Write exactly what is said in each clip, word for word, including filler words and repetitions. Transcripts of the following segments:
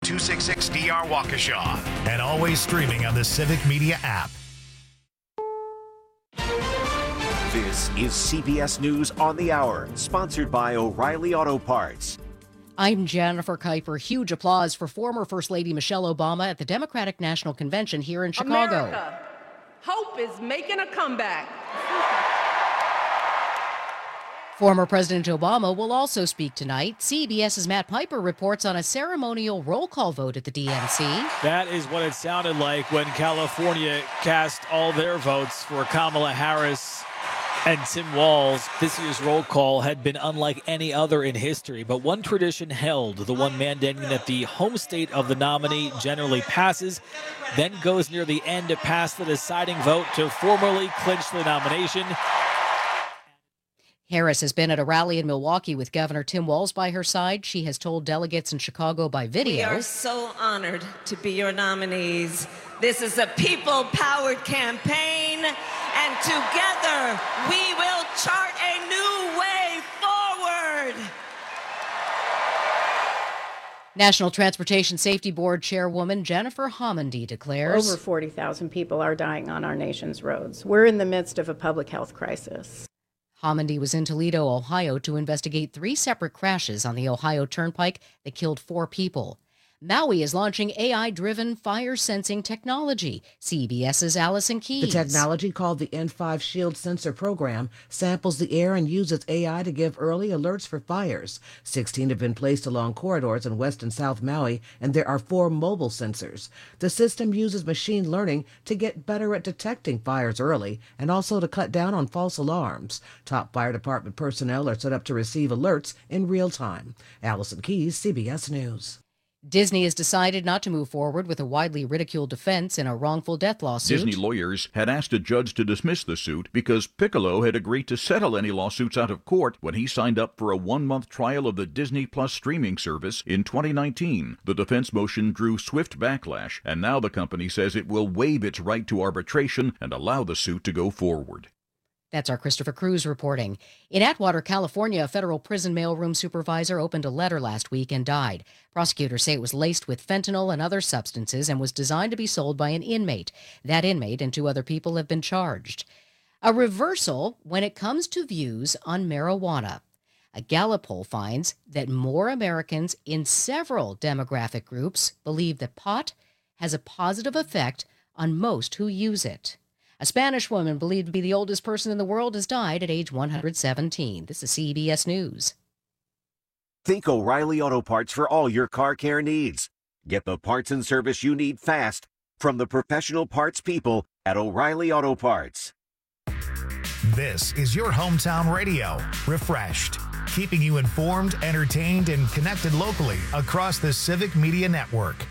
two six six D R Waukesha. And always streaming on the Civic Media app. This is C B S News on the Hour, sponsored by O'Reilly Auto Parts. I'm Jennifer Kuiper. Huge applause for former First Lady Michelle Obama at the Democratic National Convention here in Chicago. America, hope is making a comeback. Former President Obama will also speak tonight. CBS's Matt Piper reports on a ceremonial roll call vote at the D N C. That is what it sounded like when California cast all their votes for Kamala Harris and Tim Walz. This year's roll call had been unlike any other in history, but one tradition held, the one mandating that the home state of the nominee generally passes, then goes near the end to pass the deciding vote to formally clinch the nomination. Harris has been at a rally in Milwaukee with Governor Tim Walz by her side. She has told delegates in Chicago by video. We are so honored to be your nominees. This is a people-powered campaign, and together we will chart a new way forward. National Transportation Safety Board Chairwoman Jennifer Homendy declares, over forty thousand people are dying on our nation's roads. We're in the midst of a public health crisis. Homendy was in Toledo, Ohio, to investigate three separate crashes on the Ohio Turnpike that killed four people. Maui is launching A I-driven fire sensing technology. CBS's Allison Keyes. The technology, called the N five Shield Sensor Program, samples the air and uses A I to give early alerts for fires. sixteen have been placed along corridors in West and South Maui, and there are four mobile sensors. The system uses machine learning to get better at detecting fires early and also to cut down on false alarms. Top fire department personnel are set up to receive alerts in real time. Allison Keyes, C B S News. Disney has decided not to move forward with a widely ridiculed defense in a wrongful death lawsuit. Disney lawyers had asked a judge to dismiss the suit because Piccolo had agreed to settle any lawsuits out of court when he signed up for a one-month trial of the Disney Plus streaming service in twenty nineteen. The defense motion drew swift backlash, and now the company says it will waive its right to arbitration and allow the suit to go forward. That's our Christopher Cruz reporting. In Atwater, California, a federal prison mailroom supervisor opened a letter last week and died. Prosecutors say it was laced with fentanyl and other substances and was designed to be sold by an inmate. That inmate and two other people have been charged. A reversal when it comes to views on marijuana. A Gallup poll finds that more Americans in several demographic groups believe that pot has a positive effect on most who use it. A Spanish woman believed to be the oldest person in the world has died at age one hundred seventeen. This is C B S News. Think O'Reilly Auto Parts for all your car care needs. Get the parts and service you need fast from the professional parts people at O'Reilly Auto Parts. This is your hometown radio, Refreshed, keeping you informed, entertained, and connected locally across the Civic Media Network.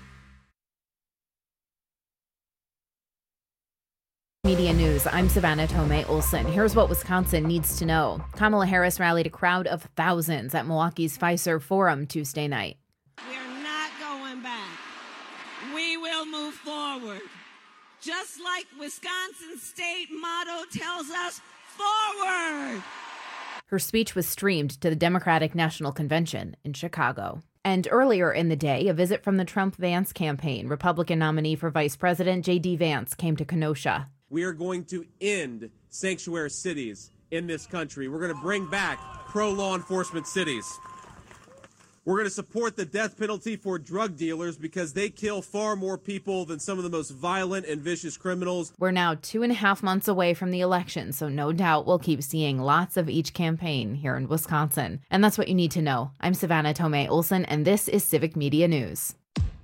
Media News. I'm Savannah Tomei Olson. Here's what Wisconsin needs to know. Kamala Harris rallied a crowd of thousands at Milwaukee's Fiserv Forum Tuesday night. We're not going back. We will move forward. Just like Wisconsin's state motto tells us, forward. Her speech was streamed to the Democratic National Convention in Chicago. And earlier in the day, a visit from the Trump-Vance campaign. Republican nominee for vice president J D Vance came to Kenosha. We are going to end sanctuary cities in this country. We're going to bring back pro-law enforcement cities. We're going to support the death penalty for drug dealers because they kill far more people than some of the most violent and vicious criminals. We're now two and a half months away from the election, so no doubt we'll keep seeing lots of each campaign here in Wisconsin. And that's what you need to know. I'm Savannah Tomei Olson, and this is Civic Media News.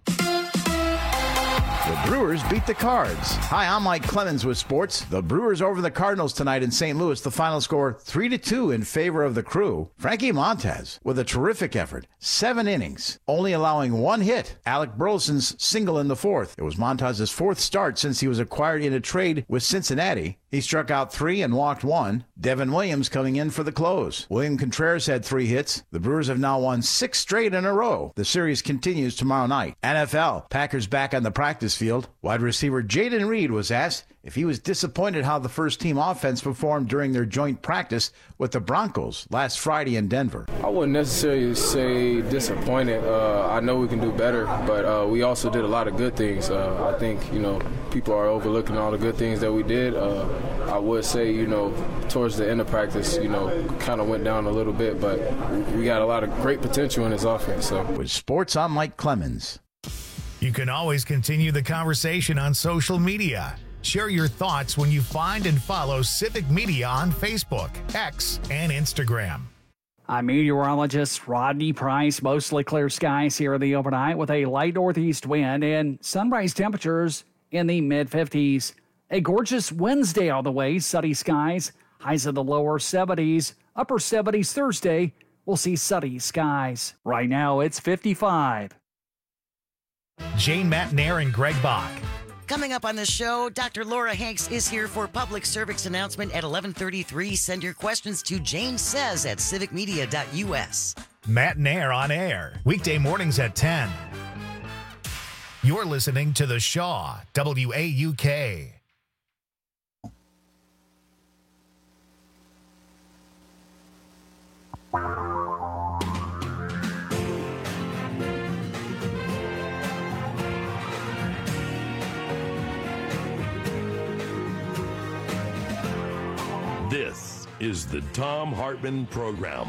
The Brewers beat the Cards. Hi, I'm Mike Clemens with sports. The Brewers over the Cardinals tonight in Saint Louis. The final score three to two in favor of the Crew. Frankie Montez with a terrific effort. Seven innings, only allowing one hit. Alec Burleson's single in the fourth. It was Montez's fourth start since he was acquired in a trade with Cincinnati. He struck out three and walked one. Devin Williams coming in for the close. William Contreras had three hits. The Brewers have now won six straight in a row. The series continues tomorrow night. N F L. Packers back on the practice field. Wide receiver Jaden Reed was asked if he was disappointed how the first-team offense performed during their joint practice with the Broncos last Friday in Denver. I wouldn't necessarily say disappointed. Uh, I know we can do better, but uh, we also did a lot of good things. Uh, I think, you know, people are overlooking all the good things that we did. Uh, I would say, you know, towards the end of practice, you know, kind of went down a little bit, but we got a lot of great potential in this offense. So. With sports, I'm Mike Clemens. You can always continue the conversation on social media. Share your thoughts when you find and follow Civic Media on Facebook, X, and Instagram. I'm meteorologist Rodney Price. Mostly clear skies here in the overnight with a light northeast wind and sunrise temperatures in the mid fifties. A gorgeous Wednesday on the way, sunny skies, highs in the lower seventies, upper seventies Thursday. We'll see sunny skies. Right now it's fifty-five. Jane Matnair and Greg Bach. Coming up on the show, Doctor Laura Hanks is here for public service announcement at eleven thirty-three. Send your questions to Jane Says at civic media dot U S. Matnair on air, weekday mornings at ten. You're listening to The Shaw, W A U K. This is the Thom Hartmann Program.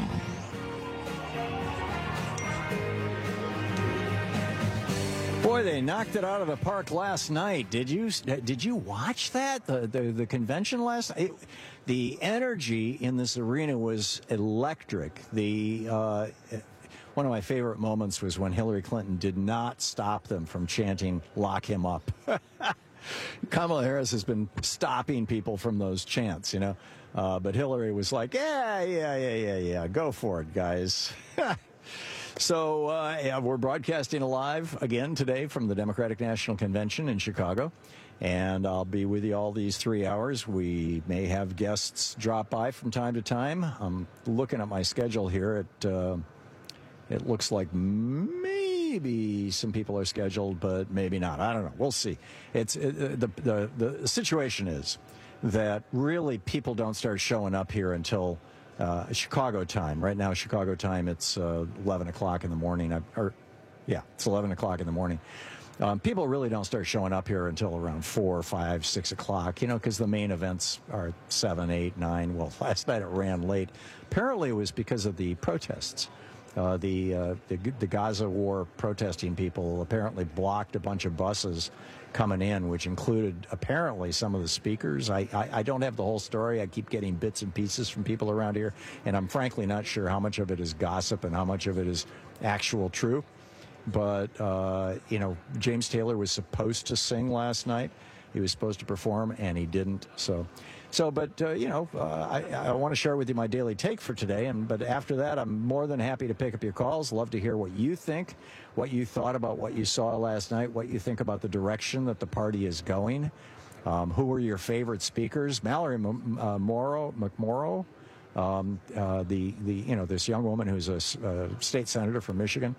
Boy, they knocked it out of the park last night. Did you did you watch that? The the, the convention last night? It, the energy in this arena was electric. The uh, one of my favorite moments was when Hillary Clinton did not stop them from chanting, "Lock him up." Kamala Harris has been stopping people from those chants, you know. Uh, but Hillary was like, yeah, yeah, yeah, yeah, yeah, go for it, guys. So uh, yeah, we're broadcasting live again today from the Democratic National Convention in Chicago. And I'll be with you all these three hours. We may have guests drop by from time to time. I'm looking at my schedule here. It, uh, it looks like maybe some people are scheduled, but maybe not. I don't know. We'll see. It's it, the, the, the situation is that really people don't start showing up here until uh, Chicago time. Right now, Chicago time, it's uh, eleven o'clock in the morning. I, or, yeah, it's eleven o'clock in the morning. Um, people really don't start showing up here until around four, five, six o'clock, you know, because the main events are seven, eight, nine. Well, last night it ran late. Apparently it was because of the protests. Uh, the, uh, the the Gaza war protesting people apparently blocked a bunch of buses coming in, which included apparently some of the speakers. I, I, I don't have the whole story. I keep getting bits and pieces from people around here, and I'm frankly not sure how much of it is gossip and how much of it is actual true. But, uh, you know, James Taylor was supposed to sing last night. He was supposed to perform, and he didn't. So, so, but, uh, you know, uh, I, I want to share with you my daily take for today. And but after that, I'm more than happy to pick up your calls. Love to hear what you think, what you thought about what you saw last night, what you think about the direction that the party is going. Um, who were your favorite speakers? Mallory M- uh, Morrow, McMorrow, um, uh, the, the, you know, this young woman who's a uh, state senator from Michigan.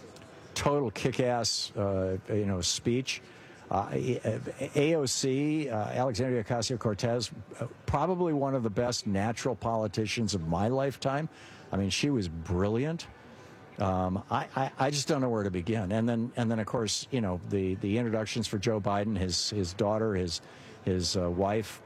Total kick-ass, uh, you know, speech. Uh, A O C, uh, Alexandria Ocasio-Cortez, uh, probably one of the best natural politicians of my lifetime. I mean, she was brilliant. Um, I, I, I just don't know where to begin. And then, and then, of course, you know, the, the introductions for Joe Biden, his his daughter, his his uh, wife.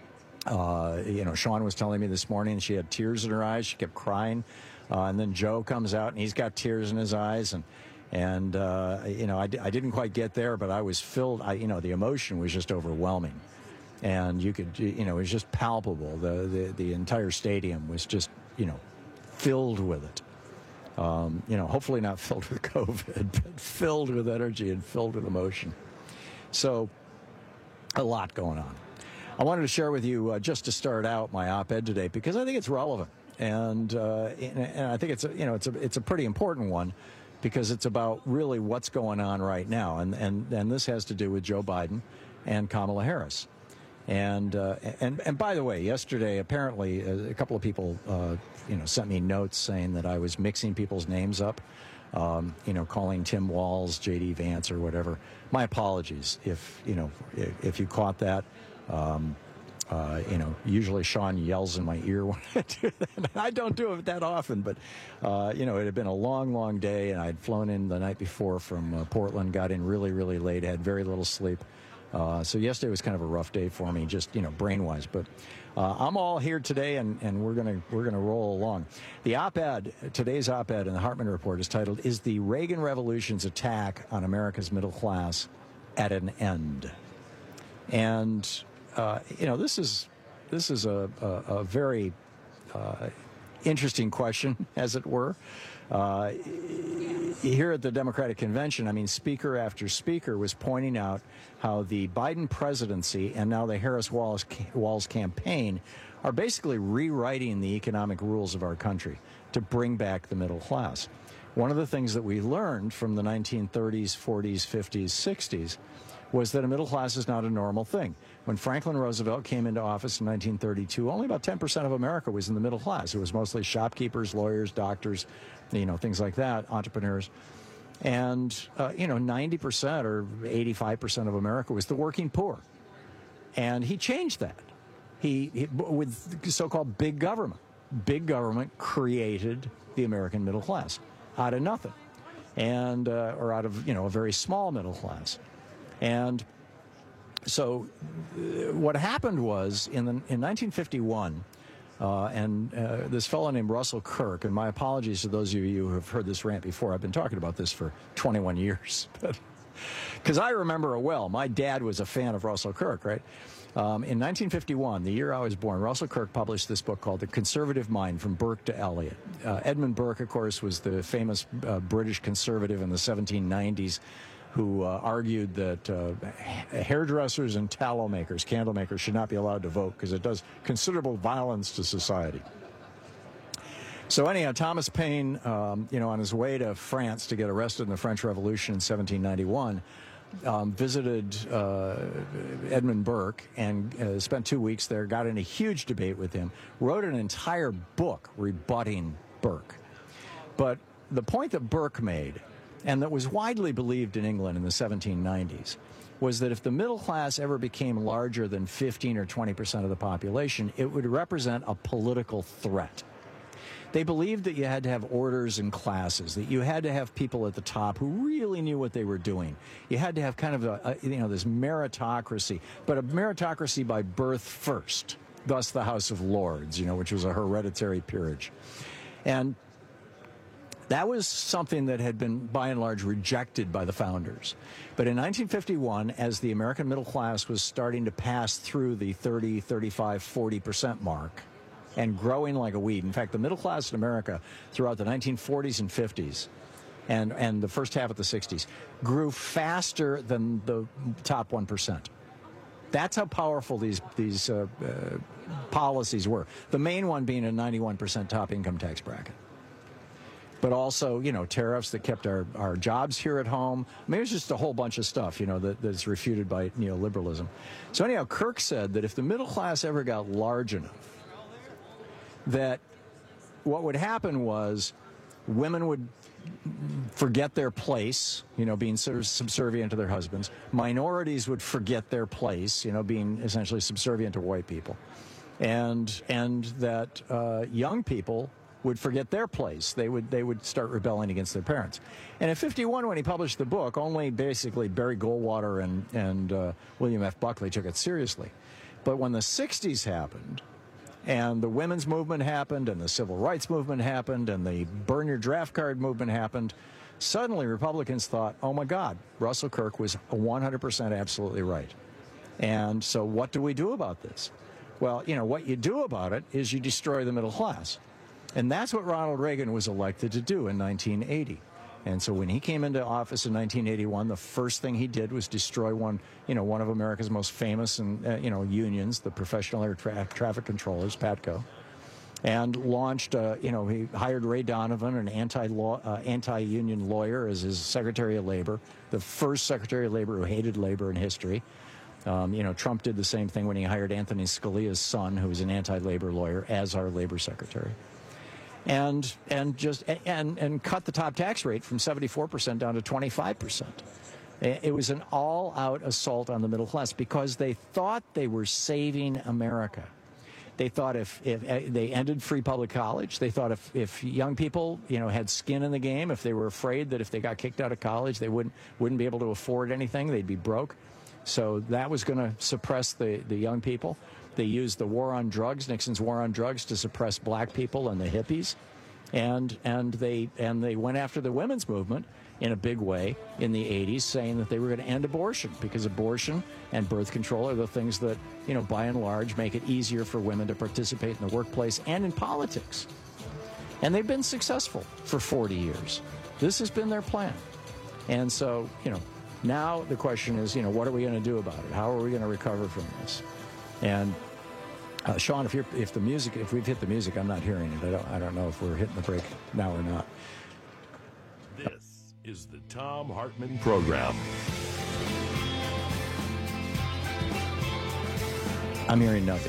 Uh, you know, Sean was telling me this morning she had tears in her eyes. She kept crying. Uh, and then Joe comes out and he's got tears in his eyes. And And, uh, you know, I, I didn't quite get there, but I was filled. I, you know, the emotion was just overwhelming. And you could, you know, it was just palpable. The, the, the entire stadium was just, you know, filled with it. Um, you know, hopefully not filled with COVID, but filled with energy and filled with emotion. So a lot going on. I wanted to share with you, uh, just to start out, my op-ed today, because I think it's relevant. And, uh, and, and I think it's, a, you know, it's a, it's a pretty important one. Because it's about really what's going on right now. And, and, and this has to do with Joe Biden and Kamala Harris. And, uh, and, and by the way, yesterday, apparently, a couple of people, uh, you know, sent me notes saying that I was mixing people's names up, um, you know, calling Tim Walz J D Vance or whatever. My apologies if, you know, if, if you caught that. Um, Uh, you know, usually Sean yells in my ear when I do that. I don't do it that often, but, uh, you know, it had been a long, long day, and I'd flown in the night before from uh, Portland, got in really, really late, had very little sleep. Uh, so yesterday was kind of a rough day for me, just, you know, brain-wise. But uh, I'm all here today, and, and we're going to we're gonna roll along. The op-ed, today's op-ed in the Hartman Report is titled, "Is the Reagan Revolution's Attack on America's Middle Class at an End?" And... Uh, you know, this is this is a, a, a very uh, interesting question, as it were. Uh, here at the Democratic Convention, I mean, speaker after speaker was pointing out how the Biden presidency and now the Harris-Walz Walz campaign are basically rewriting the economic rules of our country to bring back the middle class. One of the things that we learned from the nineteen thirties, forties, fifties, sixties was that a middle class is not a normal thing. When Franklin Roosevelt came into office in nineteen thirty-two, only about ten percent of America was in the middle class. It was mostly shopkeepers, lawyers, doctors, you know, things like that, entrepreneurs. And, uh, you know, ninety percent or eighty-five percent of America was the working poor. And he changed that. He, he with so-called big government. Big government created the American middle class out of nothing. And, uh, or out of, you know, a very small middle class. And so uh, what happened was in, the, in nineteen fifty-one, uh, and uh, this fellow named Russell Kirk, and my apologies to those of you who have heard this rant before. I've been talking about this for twenty-one years. Because I remember it well. My dad was a fan of Russell Kirk, right? Um, in nineteen fifty-one, the year I was born, Russell Kirk published this book called The Conservative Mind, From Burke to Eliot. Uh, Edmund Burke, of course, was the famous uh, British conservative in the seventeen nineties, who uh, argued that uh, hairdressers and tallow makers, candle makers, should not be allowed to vote because it does considerable violence to society. So anyhow, Thomas Paine, um, you know, on his way to France to get arrested in the French Revolution in seventeen ninety-one, um, visited uh, Edmund Burke and uh, spent two weeks there, got in a huge debate with him, wrote an entire book rebutting Burke. But the point that Burke made, and that was widely believed in England in the seventeen nineties, was that if the middle class ever became larger than fifteen or twenty percent of the population, it would represent a political threat. They believed that you had to have orders and classes, that you had to have people at the top who really knew what they were doing. You had to have kind of a, a you know, this meritocracy, but a meritocracy by birth first, thus the House of Lords, you know, which was a hereditary peerage. And that was something that had been, by and large, rejected by the founders. But in nineteen fifty-one, as the American middle class was starting to pass through the thirty, thirty-five, forty percent mark and growing like a weed. In fact, the middle class in America throughout the nineteen forties and fifties and, and the first half of the sixties grew faster than the top one percent. That's how powerful these, these uh, uh, policies were. The main one being a ninety-one percent top income tax bracket. But also, you know, tariffs that kept our, our jobs here at home. I mean, it's just a whole bunch of stuff, you know, that, that's refuted by neoliberalism. So anyhow, Kirk said that if the middle class ever got large enough, that what would happen was women would forget their place, you know, being sort of subservient to their husbands. Minorities would forget their place, you know, being essentially subservient to white people. And, and that uh, young people would forget their place. They would they would start rebelling against their parents. And in fifty-one, when he published the book, only basically Barry Goldwater and, and uh, William F. Buckley took it seriously. But when the sixties happened, and the women's movement happened, and the civil rights movement happened, and the burn your draft card movement happened, suddenly Republicans thought, oh my God, Russell Kirk was one hundred percent absolutely right. And so what do we do about this? Well, you know, what you do about it is you destroy the middle class. And that's what Ronald Reagan was elected to do in nineteen eighty. And so when he came into office in nineteen eighty-one, the first thing he did was destroy one, you know, one of America's most famous and, uh, you know, unions, the Professional Air Tra- Traffic Controllers, PATCO, and launched, uh, you know, he hired Ray Donovan, an anti-law, uh, anti-union lawyer, as his Secretary of Labor, the first Secretary of Labor who hated labor in history. Um, you know, Trump did the same thing when he hired Anthony Scalia's son, who was an anti-labor lawyer, as our labor secretary. And and just and and cut the top tax rate from seventy-four percent down to twenty-five percent. It was an all-out assault on the middle class because they thought they were saving America. They thought if, if uh, they ended free public college, they thought if, if young people, you know, had skin in the game, if they were afraid that if they got kicked out of college, they wouldn't wouldn't be able to afford anything, they'd be broke. So that was going to suppress the, the young people. They used the war on drugs, Nixon's war on drugs, to suppress black people and the hippies. And and they and they went after the women's movement in a big way in the eighties, saying that they were going to end abortion because abortion and birth control are the things that, you know, by and large make it easier for women to participate in the workplace and in politics. And they've been successful for forty years. This has been their plan. And so, you know, now the question is, you know, what are we going to do about it? How are we going to recover from this? And uh, Sean, if you're if the music if we've hit the music, I'm not hearing it. I don't I don't know if we're hitting the break now or not. This is the Thom Hartmann Program. I'm hearing nothing.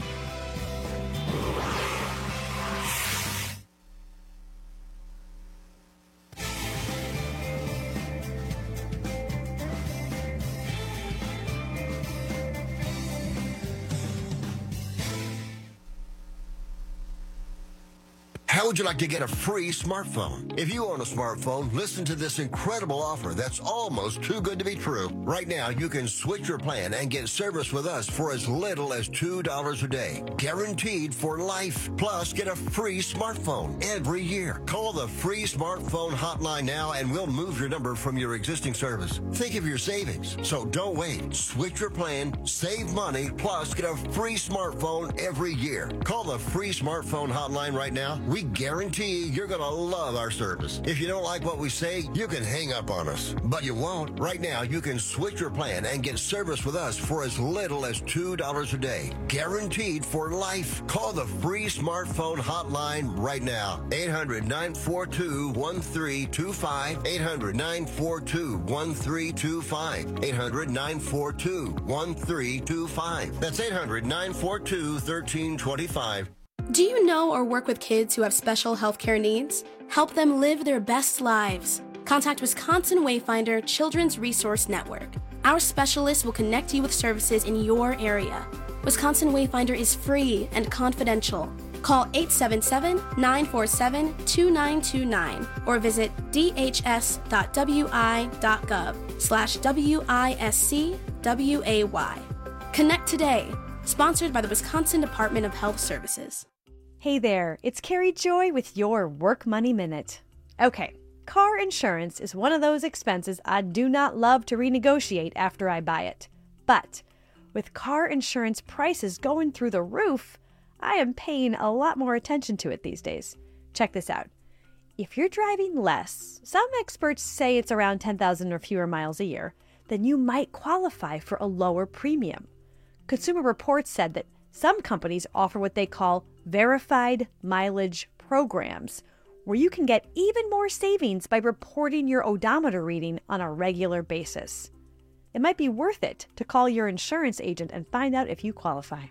How would you like to get a free smartphone? If you own a smartphone, listen to this incredible offer that's almost too good to be true. Right now, you can switch your plan and get service with us for as little as two dollars a day. Guaranteed for life. Plus, get a free smartphone every year. Call the free smartphone hotline now and we'll move your number from your existing service. Think of your savings. So don't wait. Switch your plan, save money, plus get a free smartphone every year. Call the free smartphone hotline right now. We guarantee you're going to love our service. If you don't like what we say, you can hang up on us. But you won't. Right now, you can switch your plan and get service with us for as little as two dollars a day. Guaranteed for life. Call the free smartphone hotline right now. eight hundred, nine four two, one three two five. eight hundred, nine four two, one three two five. eight hundred, nine four two, one three two five. That's eight hundred, nine four two, one three two five. Do you know or work with kids who have special healthcare needs? Help them live their best lives. Contact Wisconsin Wayfinder Children's Resource Network. Our specialists will connect you with services in your area. Wisconsin Wayfinder is free and confidential. Call eight seven seven, nine four seven, two nine two nine or visit d h s dot w i dot gov slash W I S C W A Y. Connect today. Sponsored by the Wisconsin Department of Health Services. Hey there, it's Carrie Joy with your Work Money Minute. Okay, car insurance is one of those expenses I do not love to renegotiate after I buy it. But with car insurance prices going through the roof, I am paying a lot more attention to it these days. Check this out. If you're driving less, some experts say it's around ten thousand or fewer miles a year, then you might qualify for a lower premium. Consumer Reports said that some companies offer what they call verified mileage programs, where you can get even more savings by reporting your odometer reading on a regular basis. It might be worth it to call your insurance agent and find out if you qualify.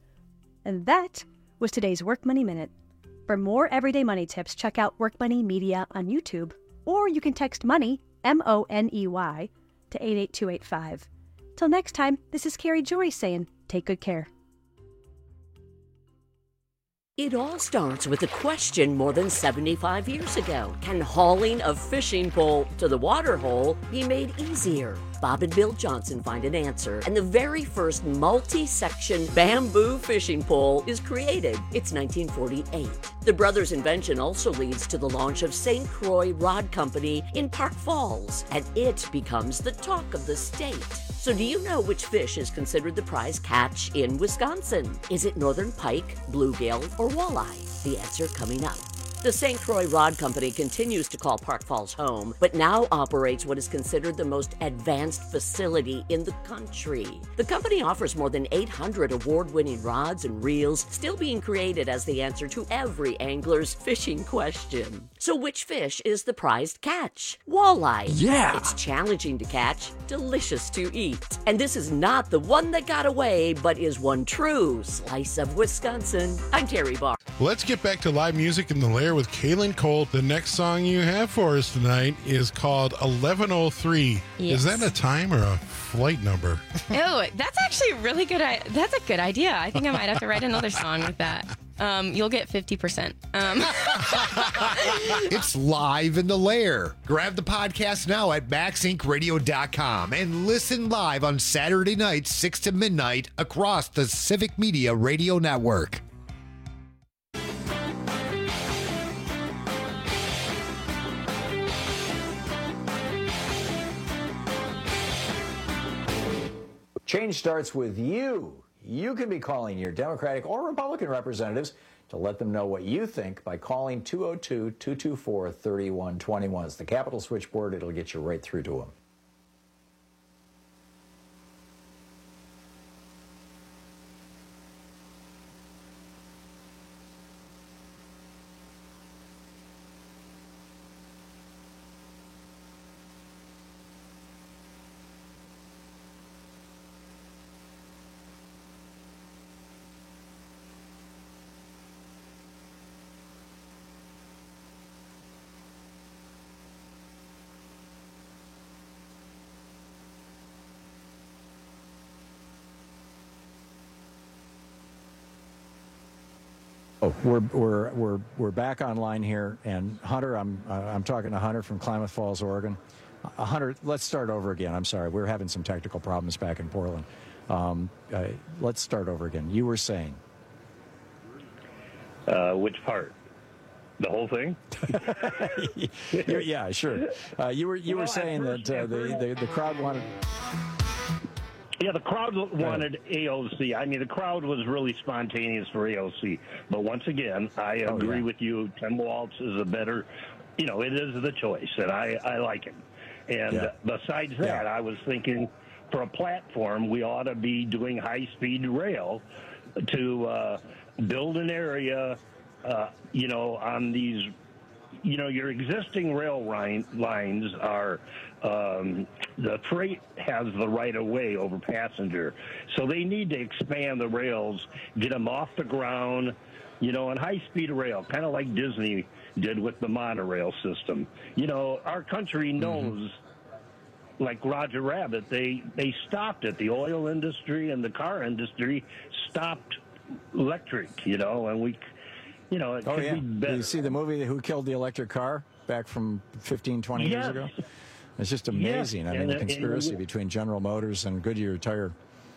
And that was today's Work Money Minute. For more everyday money tips, check out Work Money Media on YouTube, or you can text MONEY, M O N E Y, to eight eight two eight five. Till next time, this is Carrie Joy saying, take good care. It all starts with a question more than seventy-five years ago. Can hauling a fishing pole to the water hole be made easier? Bob and Bill Johnson find an answer, and the very first multi-section bamboo fishing pole is created. It's nineteen forty-eight. The brothers' invention also leads to the launch of Saint Croix Rod Company in Park Falls, and it becomes the talk of the state. So do you know which fish is considered the prize catch in Wisconsin? Is it northern pike, bluegill, or walleye? The answer coming up. The Saint Croix Rod Company continues to call Park Falls home, but now operates what is considered the most advanced facility in the country. The company offers more than eight hundred award-winning rods and reels, still being created as the answer to every angler's fishing question. So which fish is the prized catch? Walleye. Yeah! It's challenging to catch, delicious to eat. And this is not the one that got away, but is one true slice of Wisconsin. I'm Terry Barr. Let's get back to live music in the Lair with Kaylin Cole. The next song you have for us tonight is called eleven oh three. Yes. Is that a time or a flight number? Oh, that's actually a really good. I- that's a good idea. I think I might have to write another song with that. Um, you'll get fifty percent. Um. It's live in the Lair. Grab the podcast now at max inc radio dot com and listen live on Saturday nights, six to midnight, across the Civic Media Radio Network. Change starts with you. You can be calling your Democratic or Republican representatives to let them know what you think by calling two oh two, two two four, three one two one. It's the Capitol switchboard. It'll get you right through to them. Oh, we're we're we're we're back online here, and Hunter, I'm uh, I'm talking to Hunter from Klamath Falls, Oregon. Uh, Hunter, let's start over again. I'm sorry, we're having some technical problems back in Portland. Um, uh, let's start over again. You were saying, uh, which part? The whole thing? yeah, sure. Uh, you were you well, were saying first, that uh, the, the the crowd wanted. Yeah, the crowd wanted A O C. I mean, the crowd was really spontaneous for A O C. But once again, I agree oh, yeah. with you. Tim Walz is a better, you know, it is the choice, and I, I like him. And yeah. besides that, yeah. I was thinking for a platform, we ought to be doing high-speed rail to uh, build an area, uh, you know, on these, you know, your existing rail line, lines are, um, the freight has the right of way over passenger. So they need to expand the rails, get them off the ground, you know, and high-speed rail, kind of like Disney did with the monorail system. You know, our country knows, mm-hmm. like Roger Rabbit, they, they stopped it. The oil industry and the car industry stopped electric, you know, and we... You know, it oh, could yeah. be better. Did you see the movie Who Killed the Electric Car back from fifteen, twenty yes. years ago? It's just amazing. Yes. I mean, and, the conspiracy and, between General Motors and Goodyear Tire.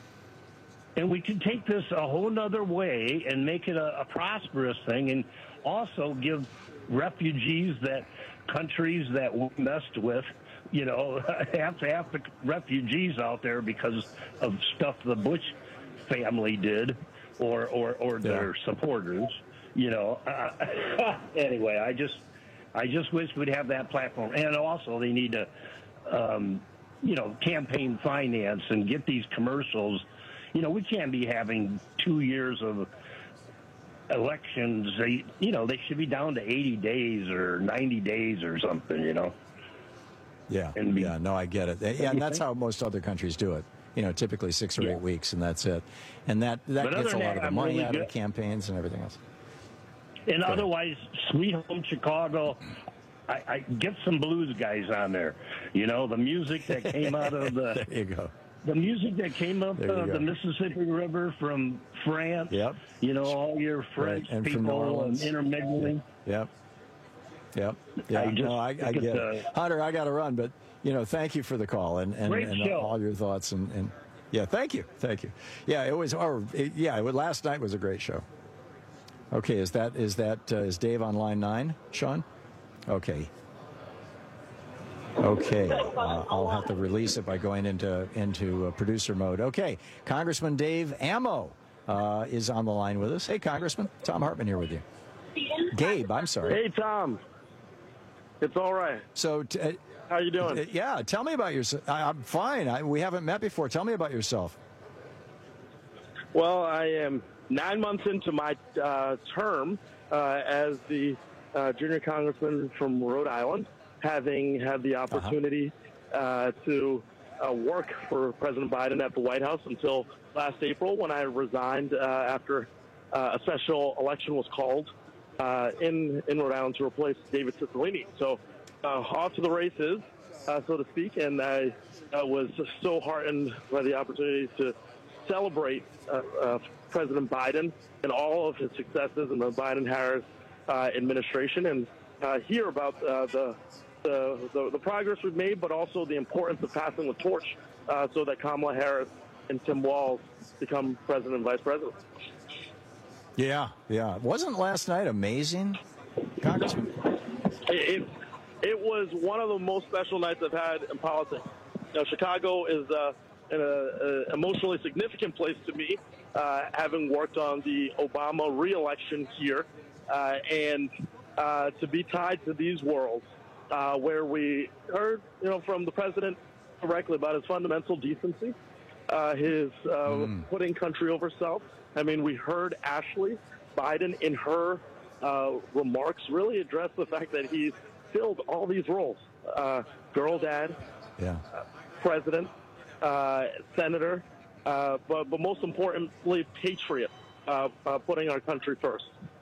And we could take this a whole nother way and make it a, a prosperous thing, and also give refugees that countries that we messed with, you know, half, half the refugees out there because of stuff the Bush family did or, or, or yeah. their supporters. You know, uh, anyway, I just, I just wish we'd have that platform, and also they need to, um, you know, campaign finance and get these commercials. You know, we can't be having two years of elections. They, you know, they should be down to eighty days or ninety days or something. You know. Yeah. And be, yeah. No, I get it. Yeah, and that's how most other countries do it. You know, typically six or yeah. eight weeks, and that's it. And that that gets a lot that, of the I'm money really out good. of the campaigns and everything else. And Go otherwise, ahead. Sweet Home Chicago, I, I get some blues guys on there. You know, the music that came out of the there you go. The music that came up uh, the Mississippi River from France. Yep. You know, all your French right. and people and intermingling. Yep. Yep. Yeah. I, just, no, I, I get it. Uh, Hunter, I got to run, but you know, thank you for the call and and, and all your thoughts and, and yeah, thank you, thank you. Yeah, it was. Or it, yeah, it, last night was a great show. Okay, is that is that uh, is Dave on line nine, Sean? Okay. Okay, uh, I'll have to release it by going into into uh, producer mode. Okay, Congressman Dave Ammo uh, is on the line with us. Hey, Congressman, Thom Hartmann here with you. Gabe, I'm sorry. Hey, Tom. It's all right. So, t- uh, how you doing? Uh, yeah, tell me about yourself. I'm fine. I, we haven't met before. Tell me about yourself. Well, I am nine months into my uh, term uh, as the uh, junior congressman from Rhode Island, having had the opportunity uh-huh. uh, to uh, work for President Biden at the White House until last April when I resigned uh, after uh, a special election was called uh, in, in Rhode Island to replace David Cicilline. So uh, off to the races, uh, so to speak, and I uh, was so heartened by the opportunity to celebrate uh, uh, President Biden and all of his successes in the Biden-Harris uh, administration, and uh, hear about uh, the, the, the the progress we've made, but also the importance of passing the torch uh, so that Kamala Harris and Tim Walz become president and vice president. Yeah, yeah. Wasn't last night amazing, Congressman? It, it, it was one of the most special nights I've had in politics. You know, Chicago is uh, an uh, emotionally significant place to me, uh, having worked on the Obama re-election here, uh, and uh, to be tied to these worlds, uh, where we heard, you know, from the president directly about his fundamental decency, uh, his uh, mm. putting country over self. I mean, we heard Ashley Biden in her uh, remarks really address the fact that he's filled all these roles: uh, girl dad, yeah, uh, president, uh, senator, uh, but, but most importantly, patriot, uh, uh, putting our country first.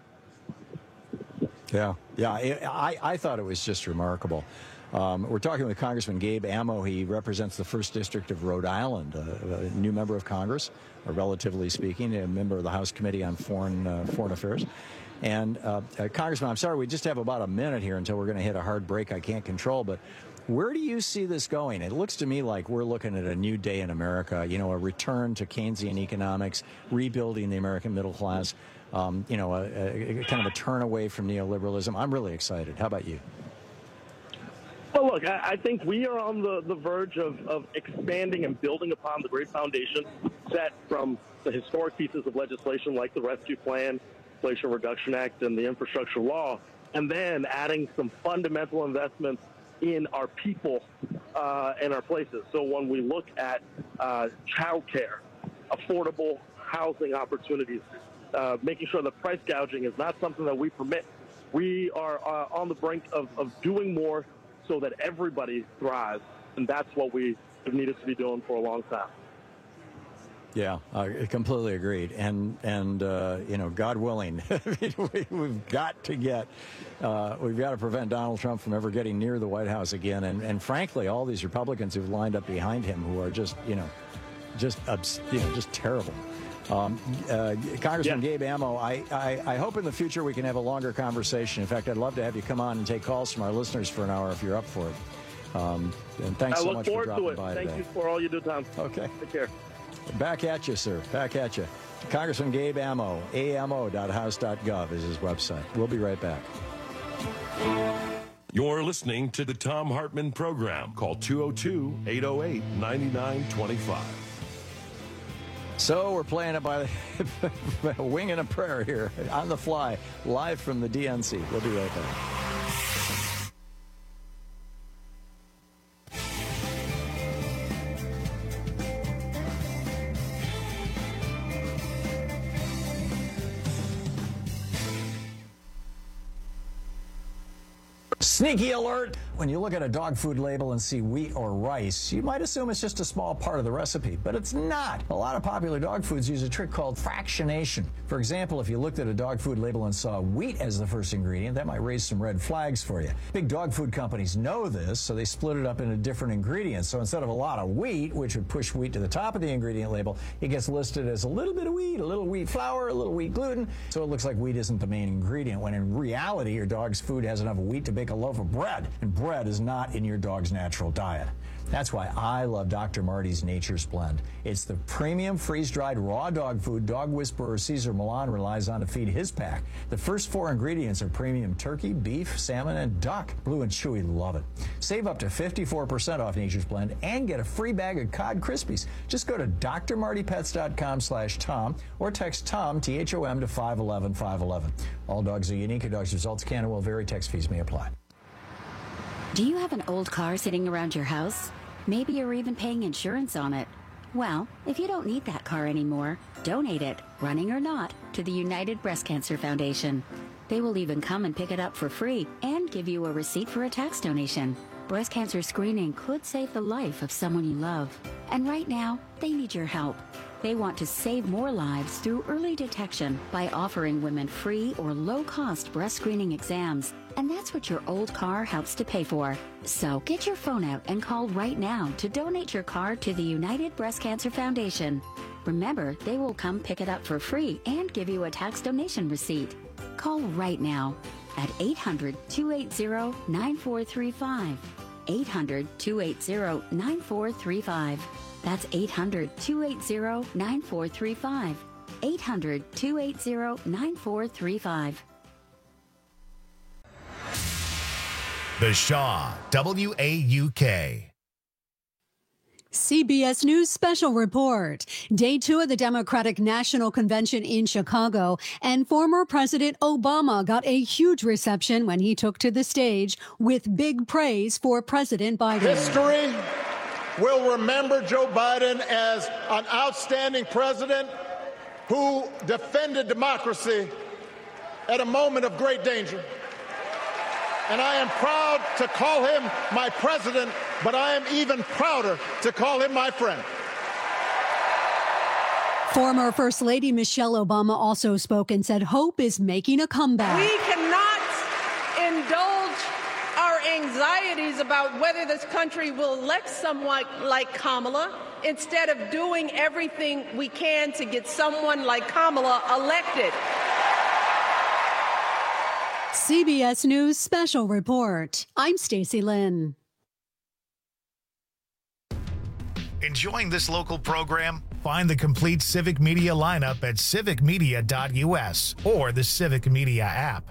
Yeah, yeah. I, I thought it was just remarkable. Um, we're talking with Congressman Gabe Amo. He represents the first District of Rhode Island, a, a new member of Congress, or relatively speaking, a member of the House Committee on Foreign uh, Foreign Affairs. And, uh, uh, Congressman, I'm sorry, we just have about a minute here until we're going to hit a hard break I can't control, but where do you see this going? It looks to me like we're looking at a new day in America, you know, a return to Keynesian economics, rebuilding the American middle class, um, you know, a, a, a kind of a turn away from neoliberalism. I'm really excited. How about you? Well, look, I, I think we are on the, the verge of, of expanding and building upon the great foundation set from the historic pieces of legislation like the Rescue Plan, Inflation Reduction Act, and the Infrastructure Law, and then adding some fundamental investments in our people uh, and our places. So when we look at uh, child care, affordable housing opportunities, uh, making sure that price gouging is not something that we permit, we are uh, on the brink of, of doing more so that everybody thrives, and that's what we have needed to be doing for a long time. Yeah, I completely agreed. And, and uh, you know, God willing, we, we've got to get, uh, we've got to prevent Donald Trump from ever getting near the White House again. And, and frankly, all these Republicans who've lined up behind him who are just, you know, just, you know, just terrible. Um, uh, Congressman yeah. Gabe Amo, I, I, I hope in the future we can have a longer conversation. In fact, I'd love to have you come on and take calls from our listeners for an hour if you're up for it. Um, and thanks I so look much forward for dropping to it. by Thank today. you for all you do, Tom. Okay. Take care. Back at you, sir. Back at you. Congressman Gabe Amo, A M O dot house dot gov is his website. We'll be right back. You're listening to the Thom Hartmann Program. Call two oh two, eight oh eight, nine nine two five. So we're playing it by the wing and a prayer here, on the fly, live from the D N C. We'll be right back. Sneaky alert! When you look at a dog food label and see wheat or rice, you might assume it's just a small part of the recipe, but it's not. A lot of popular dog foods use a trick called fractionation. For example, if you looked at a dog food label and saw wheat as the first ingredient, that might raise some red flags for you. Big dog food companies know this, so they split it up into different ingredients. So instead of a lot of wheat, which would push wheat to the top of the ingredient label, it gets listed as a little bit of wheat, a little wheat flour, a little wheat gluten, so it looks like wheat isn't the main ingredient, when in reality, your dog's food has enough wheat to bake a loaf of bread, and bread is not in your dog's natural diet. That's why I love Doctor Marty's Nature's Blend. It's the premium freeze-dried raw dog food Dog Whisperer Cesar Millan relies on to feed his pack. The first four ingredients are premium turkey, beef, salmon, and duck. Blue and Chewy love it. Save up to fifty-four percent off Nature's Blend and get a free bag of Cod Krispies. Just go to d r marty pets dot com slash Tom or text Tom, T H O M, to five one one five one one. All dogs are unique. A dog's results can and will vary. Text fees may apply. Do you have an old car sitting around your house? Maybe you're even paying insurance on it. Well, if you don't need that car anymore, donate it, running or not, to the United Breast Cancer Foundation. They will even come and pick it up for free and give you a receipt for a tax donation. Breast cancer screening could save the life of someone you love. And right now, they need your help. they want to save more lives through early detection by offering women free or low-cost breast screening exams. And that's what your old car helps to pay for. So get your phone out and call right now to donate your car to the United Breast Cancer Foundation. Remember, they will come pick it up for free and give you a tax donation receipt. Call right now at eight hundred, two eight zero, nine four three five. eight hundred, two eight zero, nine four three five. That's eight hundred, two eight zero, nine four three five. eight hundred, two eight zero, nine four three five. The Shaw, W A U K. C B S News special report. Day two of the Democratic National Convention in Chicago, and former President Obama got a huge reception when he took to the stage with big praise for President Biden. History will remember Joe Biden as an outstanding president who defended democracy at a moment of great danger. And I am proud to call him my president, but I am even prouder to call him my friend. Former First Lady Michelle Obama also spoke and said hope is making a comeback. We cannot indulge our anxieties about whether this country will elect someone like Kamala instead of doing everything we can to get someone like Kamala elected. C B S News special report. I'm Stacey Lynn. Enjoying this local program? Find the complete Civic Media lineup at civic media dot U S or the Civic Media app.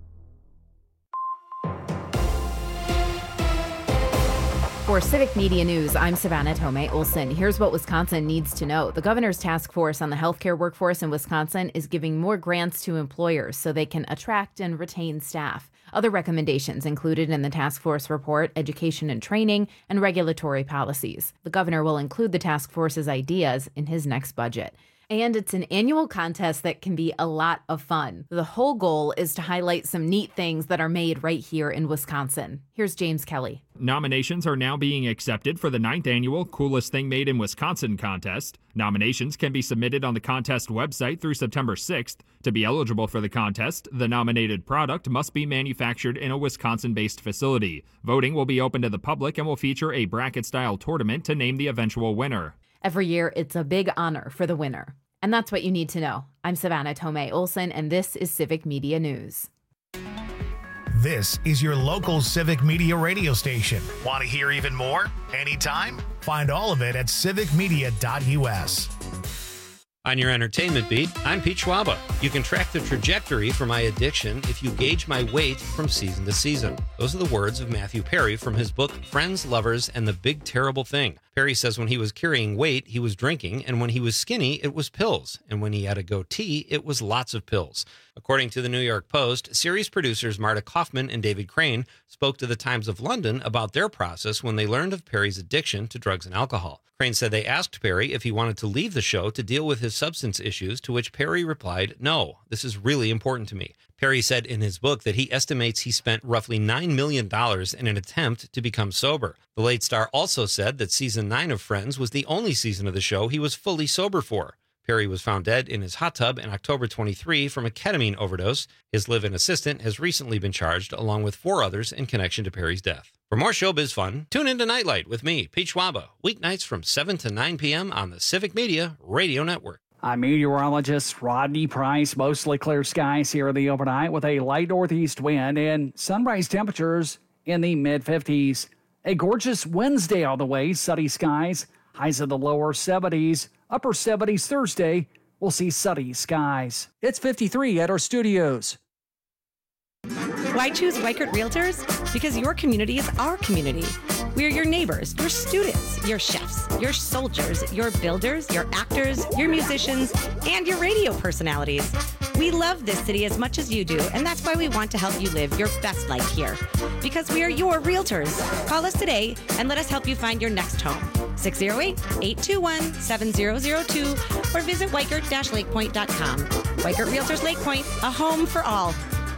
For Civic Media News, I'm Savannah Tomei Olson. Here's what Wisconsin needs to know. The governor's task force on the healthcare workforce in Wisconsin is giving more grants to employers so they can attract and retain staff. Other recommendations included in the task force report: education and training, and regulatory policies. The governor will include the task force's ideas in his next budget. And it's an annual contest that can be a lot of fun. The whole goal is to highlight some neat things that are made right here in Wisconsin. Here's James Kelly. Nominations are now being accepted for the ninth annual Coolest Thing Made in Wisconsin contest. Nominations can be submitted on the contest website through September sixth. To be eligible for the contest, the nominated product must be manufactured in a Wisconsin-based facility. Voting will be open to the public and will feature a bracket-style tournament to name the eventual winner. Every year, it's a big honor for the winner. And that's what you need to know. I'm Savannah Tomei Olson, and this is Civic Media News. This is your local Civic Media radio station. Want to hear even more? Anytime? Find all of it at civic media dot U S. On your entertainment beat, I'm Pete Schwaba. You can track the trajectory for my addiction if you gauge my weight from season to season. Those are the words of Matthew Perry from his book, Friends, Lovers, and the Big Terrible Thing. Perry says when he was carrying weight, he was drinking, and when he was skinny, it was pills. And when he had a goatee, it was lots of pills. According to the New York Post, series producers Marta Kaufman and David Crane spoke to the Times of London about their process when they learned of Perry's addiction to drugs and alcohol. Crane said they asked Perry if he wanted to leave the show to deal with his substance issues, to which Perry replied, "No, this is really important to me." Perry said in his book that he estimates he spent roughly nine million dollars in an attempt to become sober. The late star also said that season nine of Friends was the only season of the show he was fully sober for. Perry was found dead in his hot tub in October twenty-three from a ketamine overdose. His live-in assistant has recently been charged, along with four others, in connection to Perry's death. For more showbiz fun, tune into Nightlight with me, Pete Schwaba, weeknights from seven to nine p.m. on the Civic Media Radio Network. I'm meteorologist Rodney Price. Mostly clear skies here in the overnight with a light northeast wind and sunrise temperatures in the mid fifties. A gorgeous Wednesday on the way, sunny skies, highs in the lower seventies, upper seventies Thursday. We'll see sunny skies. It's fifty-three at our studios. Why choose Weichert Realtors? Because your community is our community. We're your neighbors, your students, your chefs, your soldiers, your builders, your actors, your musicians, and your radio personalities. We love this city as much as you do, and that's why we want to help you live your best life here. Because we are your realtors. Call us today and let us help you find your next home. six oh eight, eight two one, seven oh oh two or visit weichert dash lake point dot com. Weichert Realtors Lake Point, a home for all.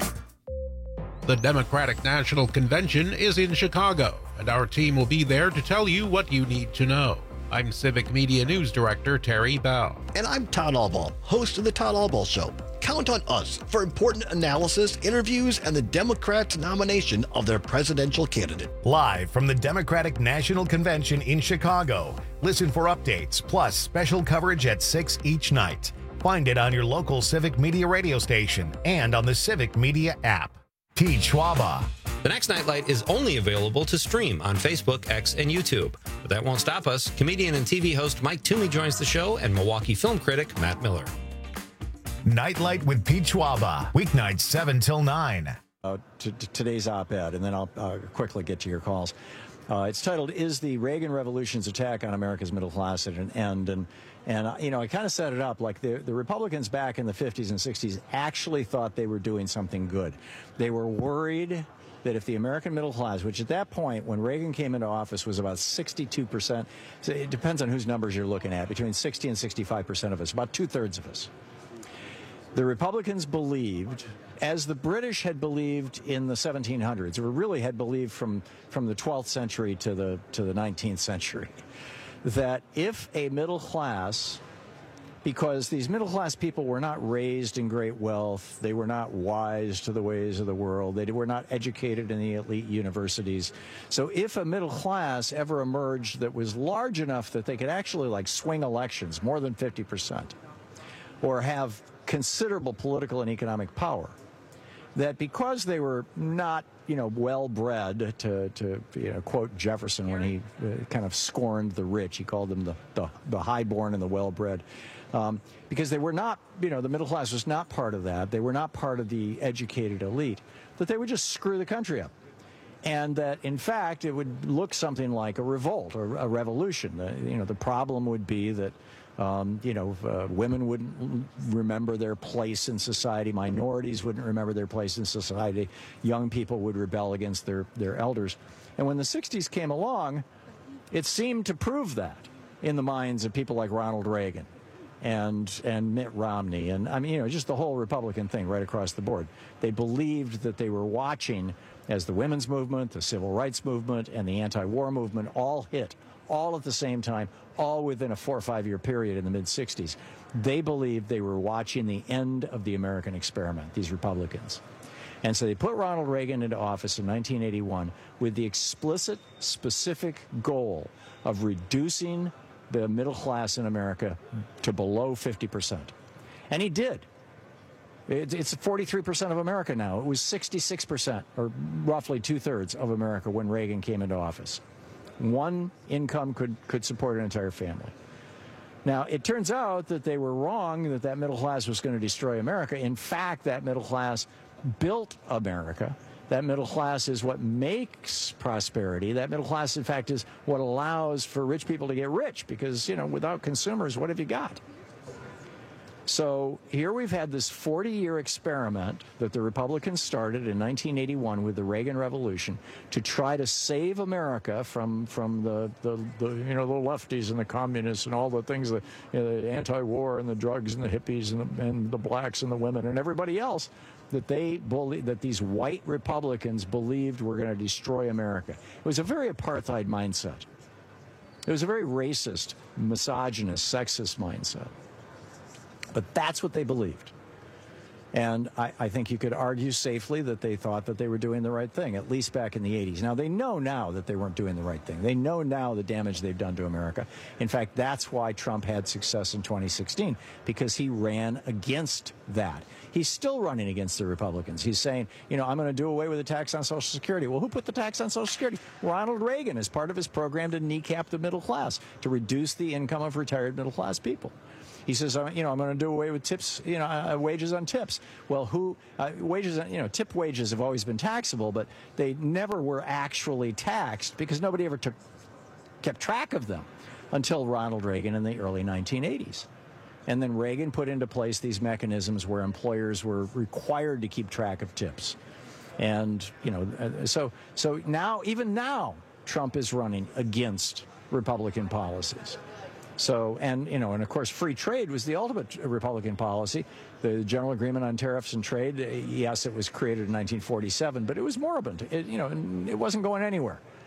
The Democratic National Convention is in Chicago, and our team will be there to tell you what you need to know. I'm Civic Media News Director Terry Bell. And I'm Todd Albaugh, host of The Todd Albaugh Show. Count on us for important analysis, interviews, and the Democrats' nomination of their presidential candidate. Live from the Democratic National Convention in Chicago. Listen for updates, plus special coverage at six each night. Find it on your local Civic Media radio station and on the Civic Media app. Pete Schwaba. The next Nightlight is only available to stream on Facebook, X, and YouTube. But that won't stop us. Comedian and T V host Mike Toomey joins the show, and Milwaukee film critic Matt Miller. Nightlight with Pete Schwaba. Weeknights seven till nine. Uh, to, to today's op-ed, and then I'll uh, quickly get to your calls. Uh, it's titled, Is the Reagan Revolution's Attack on America's Middle Class at an End? And, and uh, you know, I kind of set it up like the, the Republicans back in the fifties and sixties actually thought they were doing something good. They were worried that if the American middle class, which at that point, when Reagan came into office, was about sixty-two percent, so it depends on whose numbers you're looking at, between sixty and sixty-five percent of us, about two-thirds of us. The Republicans believed, as the British had believed in the seventeen hundreds, or really had believed from, from the twelfth century to the, to the nineteenth century, that if a middle class, because these middle class people were not raised in great wealth, they were not wise to the ways of the world, they were not educated in the elite universities. So if a middle class ever emerged that was large enough that they could actually like swing elections more than fifty percent, or have considerable political and economic power, that because they were not, you know, well-bred, to, to you know, quote Jefferson when he uh, kind of scorned the rich, he called them the, the, the high-born and the well-bred, um, because they were not, you know, the middle class was not part of that, they were not part of the educated elite, that they would just screw the country up. And that, in fact, it would look something like a revolt or a revolution. The, you know, the problem would be that Um, you know, uh, women wouldn't remember their place in society. Minorities wouldn't remember their place in society. Young people would rebel against their, their elders. And when the sixties came along, it seemed to prove that in the minds of people like Ronald Reagan and, and Mitt Romney. And, I mean, you know, just the whole Republican thing right across the board. They believed that they were watching as the women's movement, the civil rights movement, and the anti-war movement all hit, all at the same time, all within a four or five year period in the mid sixties. They believed they were watching the end of the American experiment, these Republicans. And so they put Ronald Reagan into office in nineteen eighty-one with the explicit, specific goal of reducing the middle class in America to below fifty percent. And he did. It's forty-three percent of America now. It was sixty-six percent, or roughly two-thirds of America when Reagan came into office. One income could, could support an entire family. Now, it turns out that they were wrong, that that middle class was going to destroy America. In fact, that middle class built America. That middle class is what makes prosperity. That middle class, in fact, is what allows for rich people to get rich, because, you know, without consumers, what have you got? So here we've had this forty-year experiment that the Republicans started in nineteen eighty-one with the Reagan Revolution to try to save America from from the, the, the you know the lefties and the communists and all the things, the, you know, the anti-war and the drugs and the hippies and the, and the blacks and the women and everybody else that they bully, that these white Republicans believed were going to destroy America. It was a very apartheid mindset. It was a very racist, misogynist, sexist mindset. But that's what they believed. And I, I think you could argue safely that they thought that they were doing the right thing, at least back in the eighties. Now, they know now that they weren't doing the right thing. They know now the damage they've done to America. In fact, that's why Trump had success in twenty sixteen, because he ran against that. He's still running against the Republicans. He's saying, you know, I'm going to do away with the tax on Social Security. Well, who put the tax on Social Security? Ronald Reagan, as part of his program to kneecap the middle class, to reduce the income of retired middle class people. He says, you know, I'm going to do away with tips, you know, uh, wages on tips. Well, who, uh, wages, you know, tip wages have always been taxable, but they never were actually taxed because nobody ever took, kept track of them until Ronald Reagan in the early nineteen eighties. And then Reagan put into place these mechanisms where employers were required to keep track of tips. And, you know, uh, so, so now, even now, Trump is running against Republican policies. So, and, you know, and of course, free trade was the ultimate Republican policy. The General Agreement on Tariffs and Trade, yes, it was created in nineteen forty-seven, but it was moribund. It, you know, it wasn't going anywhere.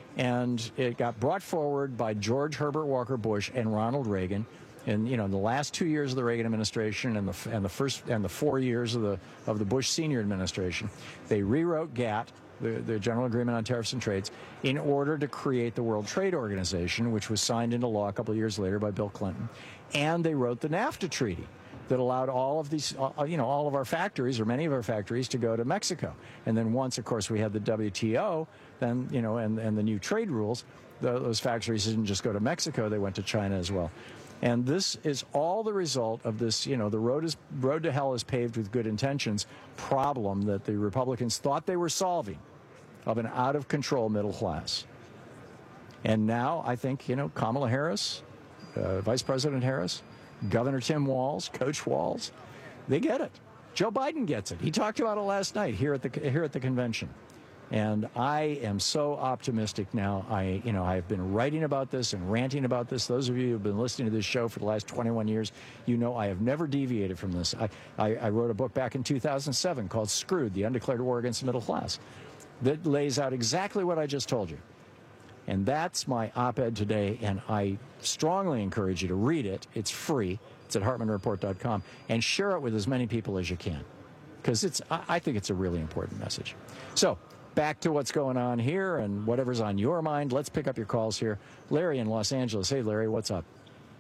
And it got brought forward by George Herbert Walker Bush and Ronald Reagan. And you know, in the last two years of the Reagan administration and the and the first and the four years of the of the Bush senior administration, they rewrote GATT, the, the General Agreement on Tariffs and Trades, in order to create the World Trade Organization, which was signed into law a couple of years later by Bill Clinton. And they wrote the NAFTA treaty that allowed all of these, uh, you know, all of our factories or many of our factories to go to Mexico. And then once, of course, we had the W T O, then you know, and and the new trade rules, the, those factories didn't just go to Mexico; they went to China as well. And this is all the result of this, you know, the road is road to hell is paved with good intentions problem that the Republicans thought they were solving, of an out-of-control middle class. And now I think, you know, Kamala Harris, uh, Vice President Harris, Governor Tim Walz, Coach Walz, they get it. Joe Biden gets it. He talked about it last night here at the here at the convention. And I am so optimistic now. I, you know, I've been writing about this and ranting about this. Those of you who have been listening to this show for the last twenty-one years, you know I have never deviated from this. I, I, I wrote a book back in two thousand seven called Screwed, The Undeclared War Against the Middle Class, that lays out exactly what I just told you. And that's my op-ed today, and I strongly encourage you to read it. It's free. It's at hartman report dot com, and share it with as many people as you can, because it's, I, I think it's a really important message. So, back to what's going on here and whatever's on your mind. Let's pick up your calls here. Larry in Los Angeles. Hey, Larry, what's up?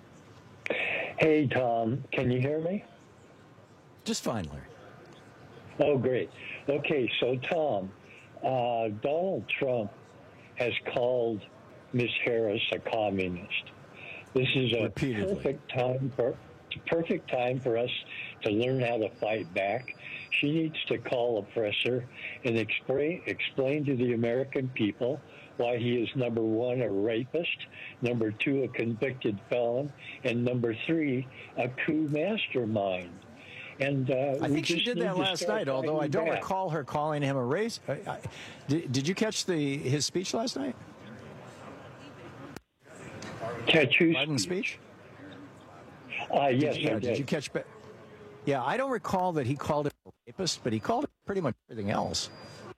Hey, Tom. Can you hear me? Just fine, Larry. Oh, great. Okay, so, Tom, uh, Donald Trump has called Miss Harris a communist. This is a Repeatedly. perfect time for perfect time for us to learn how to fight back. She needs to call oppressor and explain explain to the American people why he is, number one, a rapist, number two, a convicted felon, and number three, a coup mastermind. And uh, I think she did that last night, although I don't back. recall her calling him a race. I, I, did, did you catch the his speech last night? Catch whose Biden's speech? Uh, yes, did you, yeah, I did. Did you catch? Yeah, I don't recall that he called him a rapist, but he called him pretty much everything else.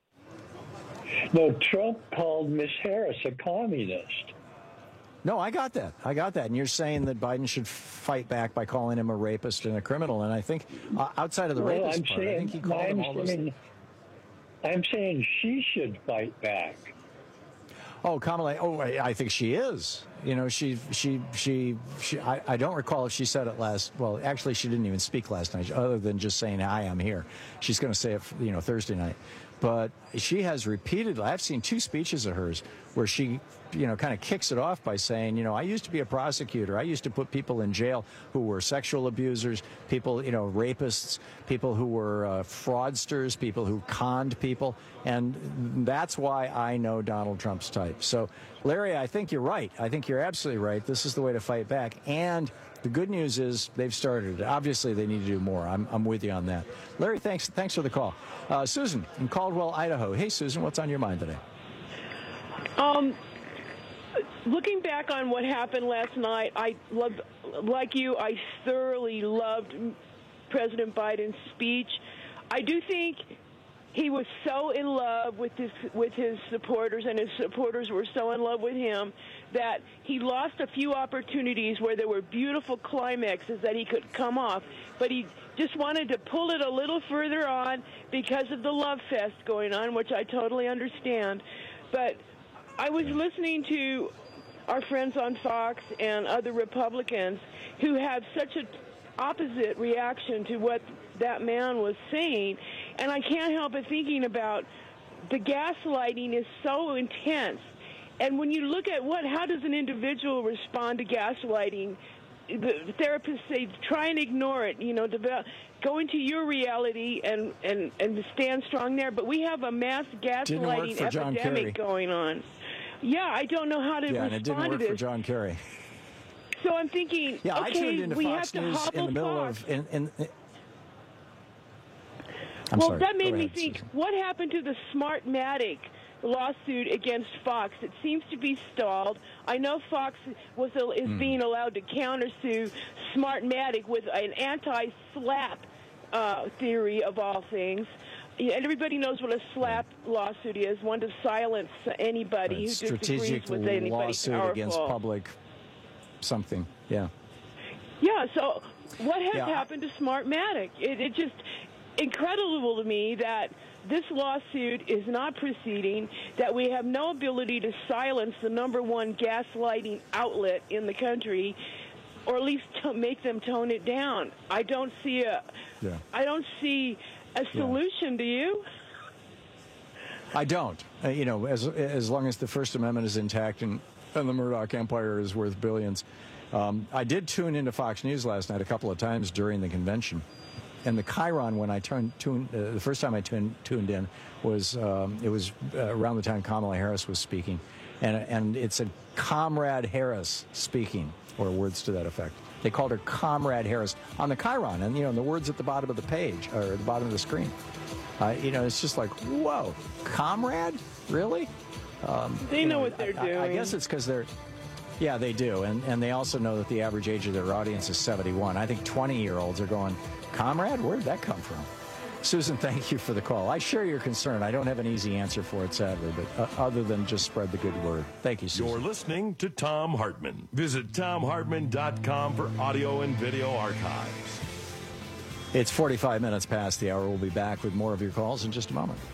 No, Trump called Miss Harris a communist. No, I got that. I got that. And you're saying that Biden should fight back by calling him a rapist and a criminal. And I think uh, outside of the well, rapist I'm part, saying, I think he called I'm him all those saying, things. I'm saying she should fight back. Oh, Kamala. Oh, I, I think she is. You know, she, she, she, she I, I don't recall if she said it last. Well, actually, she didn't even speak last night, other than just saying, "Hi, I'm here." She's going to say it, you know, Thursday night. But she has repeatedly, I've seen two speeches of hers where she, you know, kind of kicks it off by saying, you know, I used to be a prosecutor. I used to put people in jail who were sexual abusers, people, you know, rapists, people who were uh, fraudsters, people who conned people. And that's why I know Donald Trump's type. So, Larry, I think you're right. I think you're absolutely right. This is the way to fight back. And the good news is they've started it. Obviously, they need to do more. I'm, I'm with you on that. Larry, thanks thanks for the call. Uh, Susan in Caldwell, Idaho. Hey, Susan, what's on your mind today? Um, looking back on what happened last night, I loved, like you, I thoroughly loved President Biden's speech. I do think he was so in love with his with his supporters, and his supporters were so in love with him, that he lost a few opportunities where there were beautiful climaxes that he could come off, but he just wanted to pull it a little further on because of the love fest going on, which I totally understand. But I was listening to our friends on Fox and other Republicans who had such an opposite reaction to what that man was saying, and I can't help but thinking about the gaslighting is so intense. And when you look at what, how does an individual respond to gaslighting? The therapists say try and ignore it, you know, develop, go into your reality and, and, and stand strong there. But we have a mass gaslighting epidemic going on. Yeah, I don't know how to yeah, respond and it didn't work to this. for John Kerry. So I'm thinking, Yeah, okay, I tuned into we Fox have to News hobble in the middle Fox. of. In, in, in, I'm well, sorry. that made Go me ahead, think, Susan. what happened to the Smartmatic lawsuit against Fox? It seems to be stalled. I know Fox was is Mm. being allowed to countersue Smartmatic with an anti-slap uh, theory of all things. yeah, everybody knows what a SLAPP lawsuit is, one to silence anybody who strategic disagrees with anybody lawsuit powerful. against public something. Yeah. Yeah, so what has Yeah. happened to Smartmatic? It, it just incredible to me that this lawsuit is not proceeding, that we have no ability to silence the number one gaslighting outlet in the country, or at least to make them tone it down. I don't see a, Yeah. I don't see a solution. Do you? I don't. Uh, you know, as as long as the First Amendment is intact and, and the Murdoch empire is worth billions. Um, I did tune into Fox News last night a couple of times during the convention. And the Chiron, when I turned, tuned, uh, the first time I tuned, tuned in, was um, it was uh, around the time Kamala Harris was speaking, and and it said Comrade Harris speaking, or words to that effect. They called her Comrade Harris on the Chiron, and you know the words at the bottom of the page or at the bottom of the screen. Uh, you know, it's just like, whoa, Comrade, really? Um, They you know what they're I, doing. I guess it's because they're. Yeah, they do, and and they also know that the average age of their audience is seventy-one. I think twenty-year-olds are going, Comrade, where did that come from? Susan, thank you for the call. I share your concern. I don't have an easy answer for it, sadly, but uh, other than just spread the good word. Thank you, Susan. You're listening to Thom Hartmann. Visit Thom Hartmann dot com for audio and video archives. It's forty-five minutes past the hour. We'll be back with more of your calls in just a moment.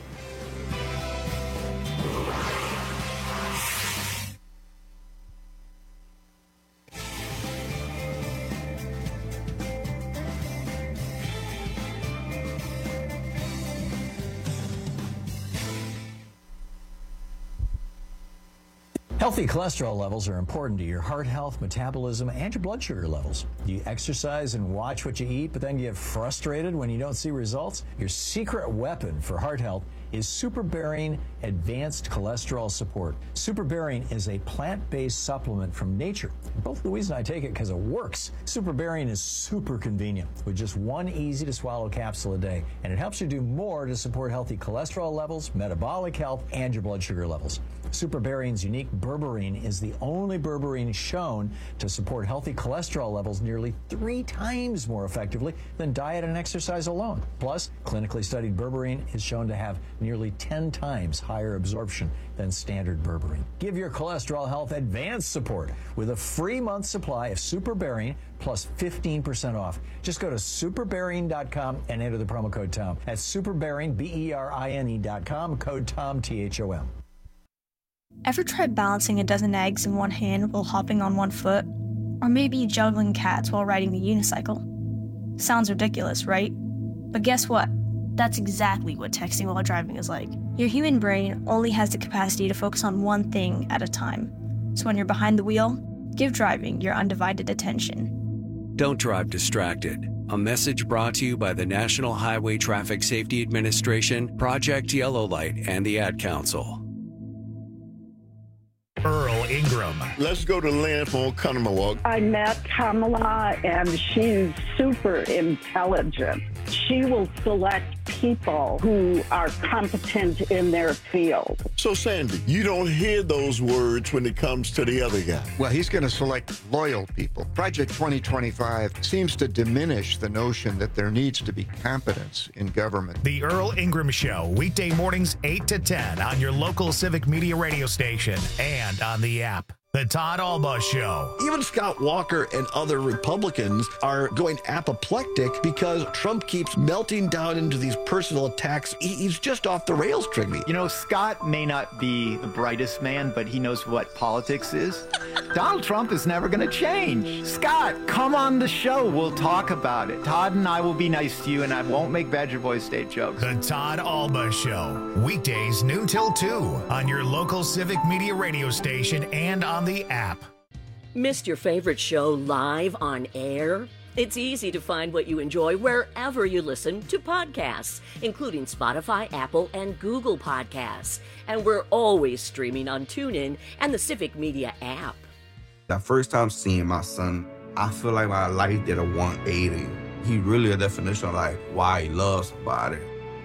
Healthy cholesterol levels are important to your heart health, metabolism, and your blood sugar levels. Do you exercise and watch what you eat, but then get frustrated when you don't see results? Your secret weapon for heart health is SuperBarian Advanced Cholesterol Support. SuperBarian is a plant-based supplement from nature. Both Louise and I take it because it works. SuperBarian is super convenient with just one easy-to-swallow capsule a day, and it helps you do more to support healthy cholesterol levels, metabolic health, and your blood sugar levels. SuperBarian's unique berberine is the only berberine shown to support healthy cholesterol levels nearly three times more effectively than diet and exercise alone. Plus, clinically studied berberine is shown to have nearly ten times higher absorption than standard berberine. Give your cholesterol health advanced support with a free month supply of SuperBarian plus fifteen percent off. Just go to superbarian dot com and enter the promo code Tom. That's superbarian, B E R I N E dot com, code Tom, T H O M. Ever tried balancing a dozen eggs in one hand while hopping on one foot? Or maybe juggling cats while riding the unicycle? Sounds ridiculous, right? But guess what? That's exactly what texting while driving is like. Your human brain only has the capacity to focus on one thing at a time. So when you're behind the wheel, give driving your undivided attention. Don't drive distracted. A message brought to you by the National Highway Traffic Safety Administration, Project Yellow Light, and the Ad Council. Earl Ingram. Let's go to Lynn from Oconomowoc. I met Kamala, and she's super intelligent. She will select people who are competent in their field. So, Sandy, you don't hear those words when it comes to the other guy. Well, he's going to select loyal people. Project twenty twenty-five seems to diminish the notion that there needs to be competence in government. The Earl Ingram Show, weekday mornings eight to ten on your local Civic Media radio station and on the app. The Todd Alba Show. Even Scott Walker and other Republicans are going apoplectic because Trump keeps melting down into these personal attacks. He, he's just off the rails, Trigby. You know, Scott may not be the brightest man, but he knows what politics is. Donald Trump is never going to change. Scott, come on the show. We'll talk about it. Todd and I will be nice to you, and I won't make Badger Boy State jokes. The Todd Alba Show. Weekdays noon till two on your local Civic Media radio station and on the app. Missed your favorite show live on air? It's easy to find what you enjoy wherever you listen to podcasts, including Spotify, Apple, and Google Podcasts. And we're always streaming on TuneIn and the Civic Media app. The first time seeing my son, I feel like my life did a one eighty. He really a definition of like why he loves somebody.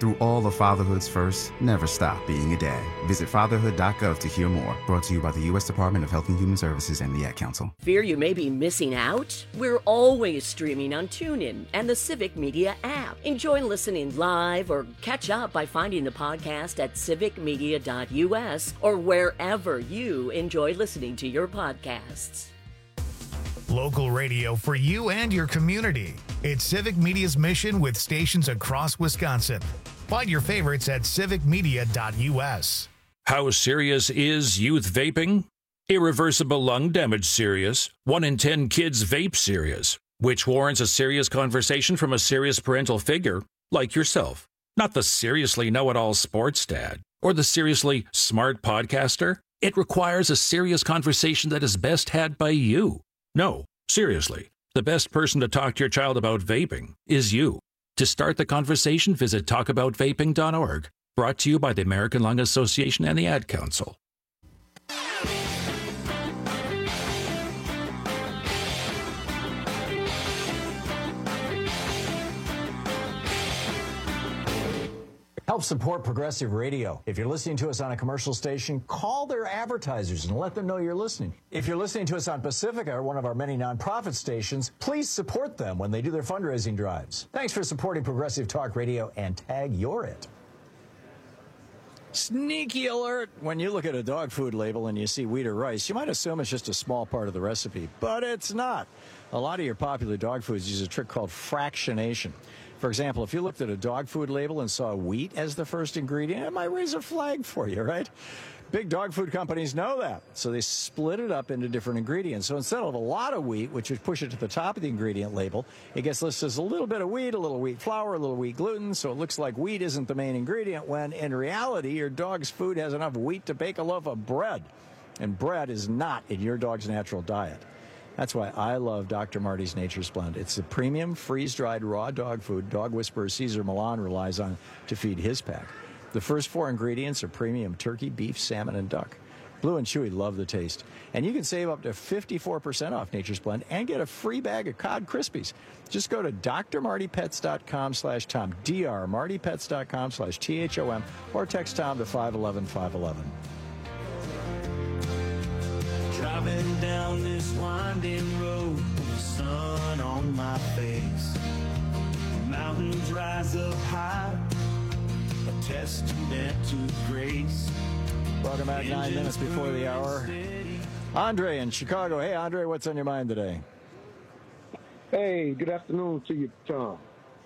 Through all of fatherhood's firsts, never stop being a dad. Visit fatherhood dot gov to hear more. Brought to you by the U S Department of Health and Human Services and the Ad Council. Fear you may be missing out? We're always streaming on TuneIn and the Civic Media app. Enjoy listening live or catch up by finding the podcast at civic media dot u s or wherever you enjoy listening to your podcasts. Local radio for you and your community. It's Civic Media's mission with stations across Wisconsin. Find your favorites at civic media dot u s. How serious is youth vaping? Irreversible lung damage serious. One in ten kids vape serious, which warrants a serious conversation from a serious parental figure like yourself. Not the seriously know-it-all sports dad or the seriously smart podcaster. It requires a serious conversation that is best had by you. No, seriously, the best person to talk to your child about vaping is you. To start the conversation, visit talk about vaping dot org. Brought to you by the American Lung Association and the Ad Council. Help support Progressive Radio. If you're listening to us on a commercial station, call their advertisers and let them know you're listening. If you're listening to us on Pacifica, one of our many nonprofit stations, please support them when they do their fundraising drives. Thanks for supporting Progressive Talk Radio, and tag you're it. Sneaky alert! When you look at a dog food label and you see wheat or rice, you might assume it's just a small part of the recipe, but it's not. A lot of your popular dog foods use a trick called fractionation. For example, if you looked at a dog food label and saw wheat as the first ingredient, it might raise a flag for you, right? Big dog food companies know that, so they split it up into different ingredients. So instead of a lot of wheat, which would push it to the top of the ingredient label, it gets listed as a little bit of wheat, a little wheat flour, a little wheat gluten, so it looks like wheat isn't the main ingredient, when in reality, your dog's food has enough wheat to bake a loaf of bread. And bread is not in your dog's natural diet. That's why I love Doctor Marty's Nature's Blend. It's the premium freeze-dried raw dog food dog whisperer Cesar Millan relies on to feed his pack. The first four ingredients are premium turkey, beef, salmon, and duck. Blue and Chewy love the taste. And you can save up to fifty-four percent off Nature's Blend and get a free bag of Cod Krispies. Just go to d r marty pets dot com slash tom, d r marty pets dot com slash T H O M, or text Tom to five one one five one one. Driving down this winding road with the sun on my face. Mountains rise up high, a testament to grace. Welcome back, nine minutes before the hour. Andre in Chicago. Hey, Andre, what's on your mind today? Hey, good afternoon to you, Tom.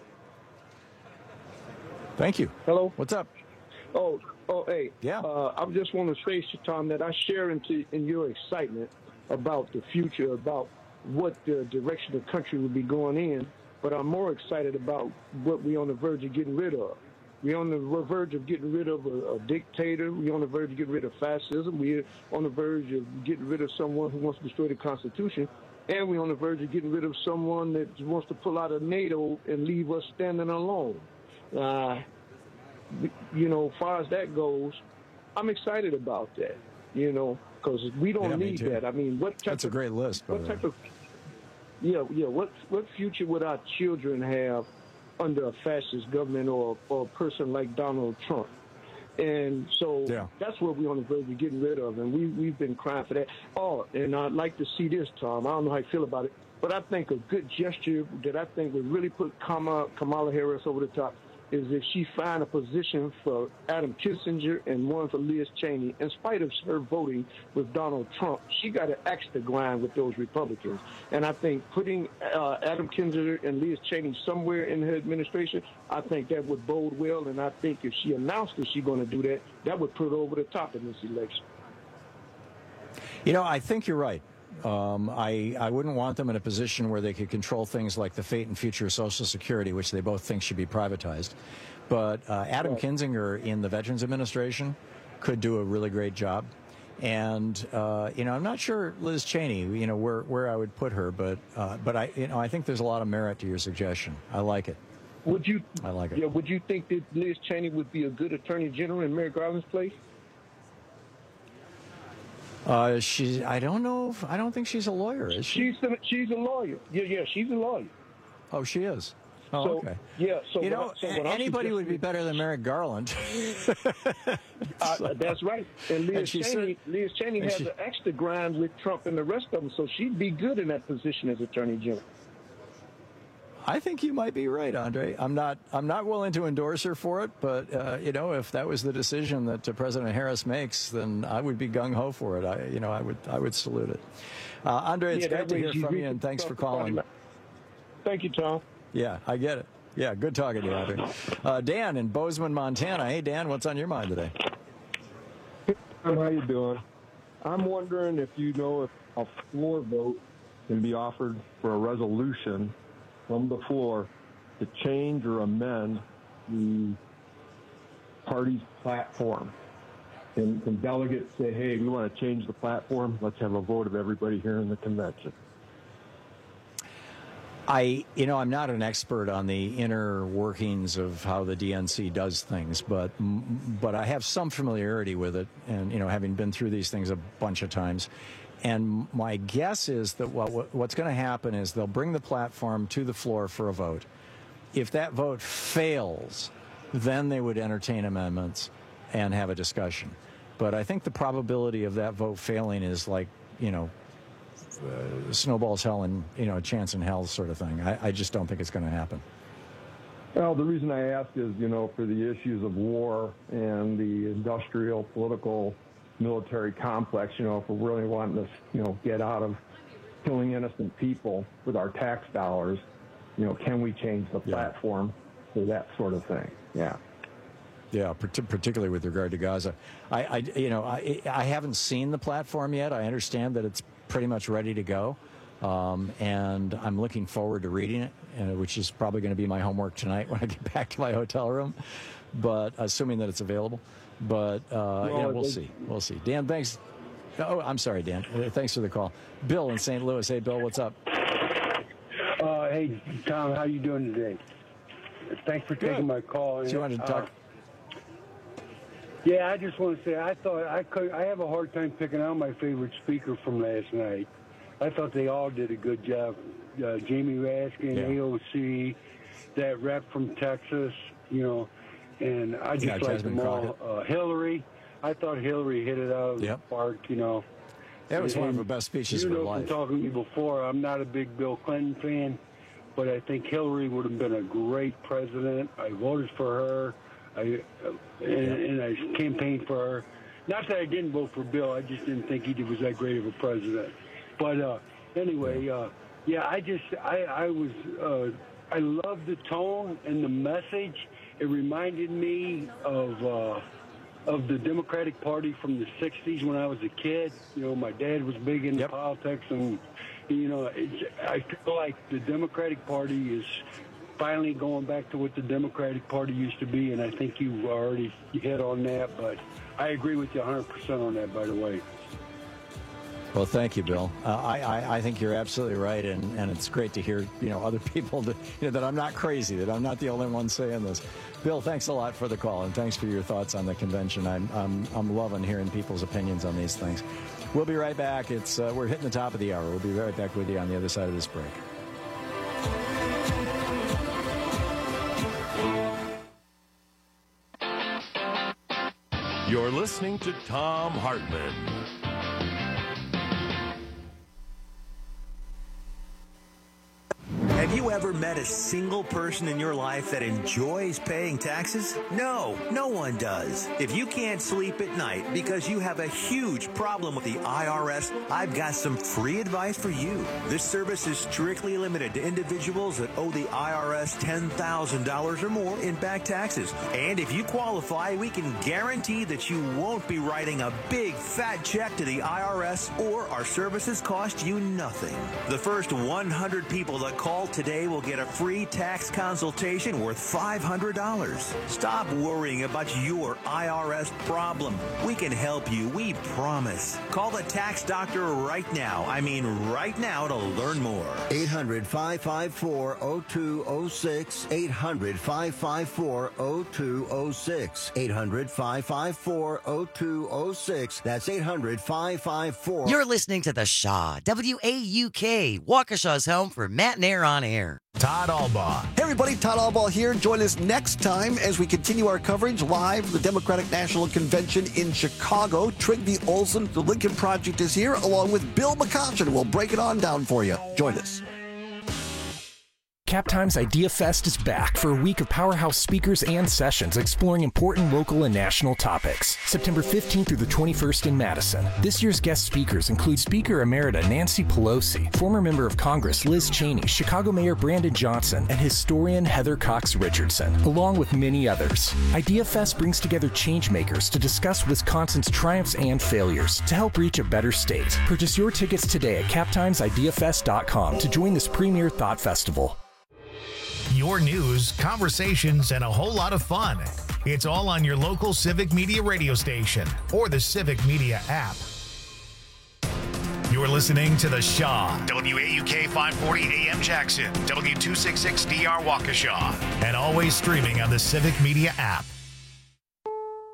Thank you. Hello? What's up? Oh, oh, hey. Yeah. Uh, I just want to say, Tom, that I share into in your excitement about the future, about what the direction the country will be going in. But I'm more excited about what we're on the verge of getting rid of. We're on the verge of getting rid of a, a dictator. We're on the verge of getting rid of fascism. We're on the verge of getting rid of someone who wants to destroy the Constitution. And we're on the verge of getting rid of someone that wants to pull out of NATO and leave us standing alone. Uh, you know, as far as that goes, I'm excited about that, you know, because we don't yeah, need that. I mean, what type That's of, a great list. What type of, yeah, yeah, what, what future would our children have under a fascist government or, or a person like Donald Trump? And so yeah. that's what we're on the verge of getting rid of, and we, we've been crying for that. Oh, and I'd like to see this, Tom. I don't know how you feel about it, but I think a good gesture that I think would really put Kamala, Kamala Harris over the top is if she find a position for Adam Kinzinger and one for Liz Cheney. In spite of her voting with Donald Trump, she got an axe to grind with those Republicans. And I think putting uh, Adam Kinzinger and Liz Cheney somewhere in her administration, I think that would bode well. And I think if she announced that she's going to do that, that would put her over the top in this election. You know, I think you're right. Um, I, I wouldn't want them in a position where they could control things like the fate and future of Social Security, which they both think should be privatized. But uh, Adam right. Kinzinger in the Veterans Administration could do a really great job. And, uh, you know, I'm not sure Liz Cheney, you know, where, where I would put her, but uh, but I, you know, I think there's a lot of merit to your suggestion. I like it. Would you? I like it. Yeah. Would you think that Liz Cheney would be a good Attorney General in Merrick Garland's place? Uh, she, I don't know. If, I don't think she's a lawyer, is she? She's a, she's a lawyer. Yeah, yeah, she's a lawyer. Oh, she is. Oh, so, okay. Yeah, so you what know, I- so what I'm anybody would be suggesting- better than Merrick Garland. Uh, that's right. And Liz And she Cheney, Liz Cheney and has she- the extra grind with Trump and the rest of them, so she'd be good in that position as Attorney General. I think you might be right, Andre. I'm not. I'm not willing to endorse her for it, but uh, you know, if that was the decision that uh, President Harris makes, then I would be gung ho for it. I, you know, I would. I would salute it. Uh, Andre, it's Yeah, great that to way hear you from read you, and the thanks for stuff about calling. it. Thank you, Tom. Yeah, I get it. Yeah, good talking to you, Andre. Uh, Dan in Bozeman, Montana. Hey, Dan, what's on your mind today? How you doing? I'm wondering if you know if a floor vote can be offered for a resolution from the floor to change or amend the party's platform. And, and delegates say, hey, we want to change the platform. Let's have a vote of everybody here in the convention. I, you know, I'm not an expert on the inner workings of how the D N C does things, but but I have some familiarity with it, and you know, having been through these things a bunch of times. And my guess is that what what's going to happen is they'll bring the platform to the floor for a vote. If that vote fails, then they would entertain amendments and have a discussion. But I think the probability of that vote failing is like, you know, Uh, snowballs hell and, you know, a chance in hell sort of thing. I, I just don't think it's going to happen. Well, the reason I ask is, you know, for the issues of war and the industrial, political, military complex, you know, if we're really wanting to, you know, get out of killing innocent people with our tax dollars, you know, can we change the platform for that sort of thing? Yeah. Yeah, particularly with regard to Gaza. I, I you know, I, I haven't seen the platform yet. I understand that it's pretty much ready to go, um, and I'm looking forward to reading it, uh, which is probably going to be my homework tonight when I get back to my hotel room. But assuming that it's available, but uh, Well, yeah, we'll they- see. We'll see. Dan, thanks. Oh, I'm sorry, Dan. Uh, Thanks for the call. Bill in Saint Louis. Hey, Bill, what's up? Uh, hey, Tom, how you doing today? Thanks for taking my call. So you wanted to talk? Uh, yeah, I just want to say I thought I could. I have a hard time picking out my favorite speaker from last night. I thought they all did a good job. Uh, Jamie Raskin, Yeah. A O C, that rep from Texas, you know, and I just Yeah, like Jasmine them all. Crockett. Uh, Hillary, I thought Hillary hit it out of Yep. the park, you know. That was one of And her best speeches you of her know from life. talking to me before, I'm not a big Bill Clinton fan, but I think Hillary would have been a great president. I voted for her, I uh, and, and I campaigned for her. Not that I didn't vote for Bill, I just didn't think he was that great of a president. But uh, anyway, uh, yeah, I just I I was uh, I love the tone and the message. It reminded me of. Uh, of the Democratic Party from the sixties when I was a kid. You know, my dad was big into politics, and, you know, it's, I feel like the Democratic Party is finally going back to what the Democratic Party used to be, and I think you already hit on that, but I agree with you one hundred percent on that, by the way. Well, thank you, Bill. Uh, I, I I think you're absolutely right, and, and it's great to hear, you know, other people that, you know, that I'm not crazy, that I'm not the only one saying this. Bill, thanks a lot for the call, and thanks for your thoughts on the convention. I'm I'm I'm loving hearing people's opinions on these things. We'll be right back. It's uh, we're hitting the top of the hour. We'll be right back with you on the other side of this break. You're listening to Tom Hartman. Have you ever met a single person in your life that enjoys paying taxes? No, no one does. If you can't sleep at night because you have a huge problem with the I R S, I've got some free advice for you. This service is strictly limited to individuals that owe the I R S ten thousand dollars or more in back taxes. And if you qualify, we can guarantee that you won't be writing a big fat check to the I R S, or our services cost you nothing. The first one hundred people that call today will get a free tax consultation worth five hundred dollars. Stop worrying about your I R S problem. We can help you, we promise. Call the tax doctor right now. I mean right now to learn more. eight hundred, five five four, zero two zero six. eight hundred, five five four, zero two zero six. eight hundred, five five four, zero two zero six. That's eight hundred, five five four. You're listening to The Shaw, W A U K, Waukesha's home for Matt and Air on air. Todd Albaugh. Hey everybody, Todd Albaugh here. Join us next time as we continue our coverage live from the Democratic National Convention in Chicago. Trygve Olsen, the Lincoln Project, is here along with Bill McCoshen. We'll break it on down for you. Join us. Cap Times Idea Fest is back for a week of powerhouse speakers and sessions exploring important local and national topics. September fifteenth through the twenty-first in Madison. This year's guest speakers include Speaker Emerita Nancy Pelosi, former member of Congress Liz Cheney, Chicago Mayor Brandon Johnson, and historian Heather Cox Richardson, along with many others. Idea Fest brings together changemakers to discuss Wisconsin's triumphs and failures to help reach a better state. Purchase your tickets today at cap times idea fest dot com to join this premier thought festival. Your news, conversations, and a whole lot of fun. It's all on your local Civic Media radio station or the Civic Media app. You're listening to The Shaw, W A U K five forty A M Jackson, W two sixty-six D R Waukesha, and always streaming on the Civic Media app.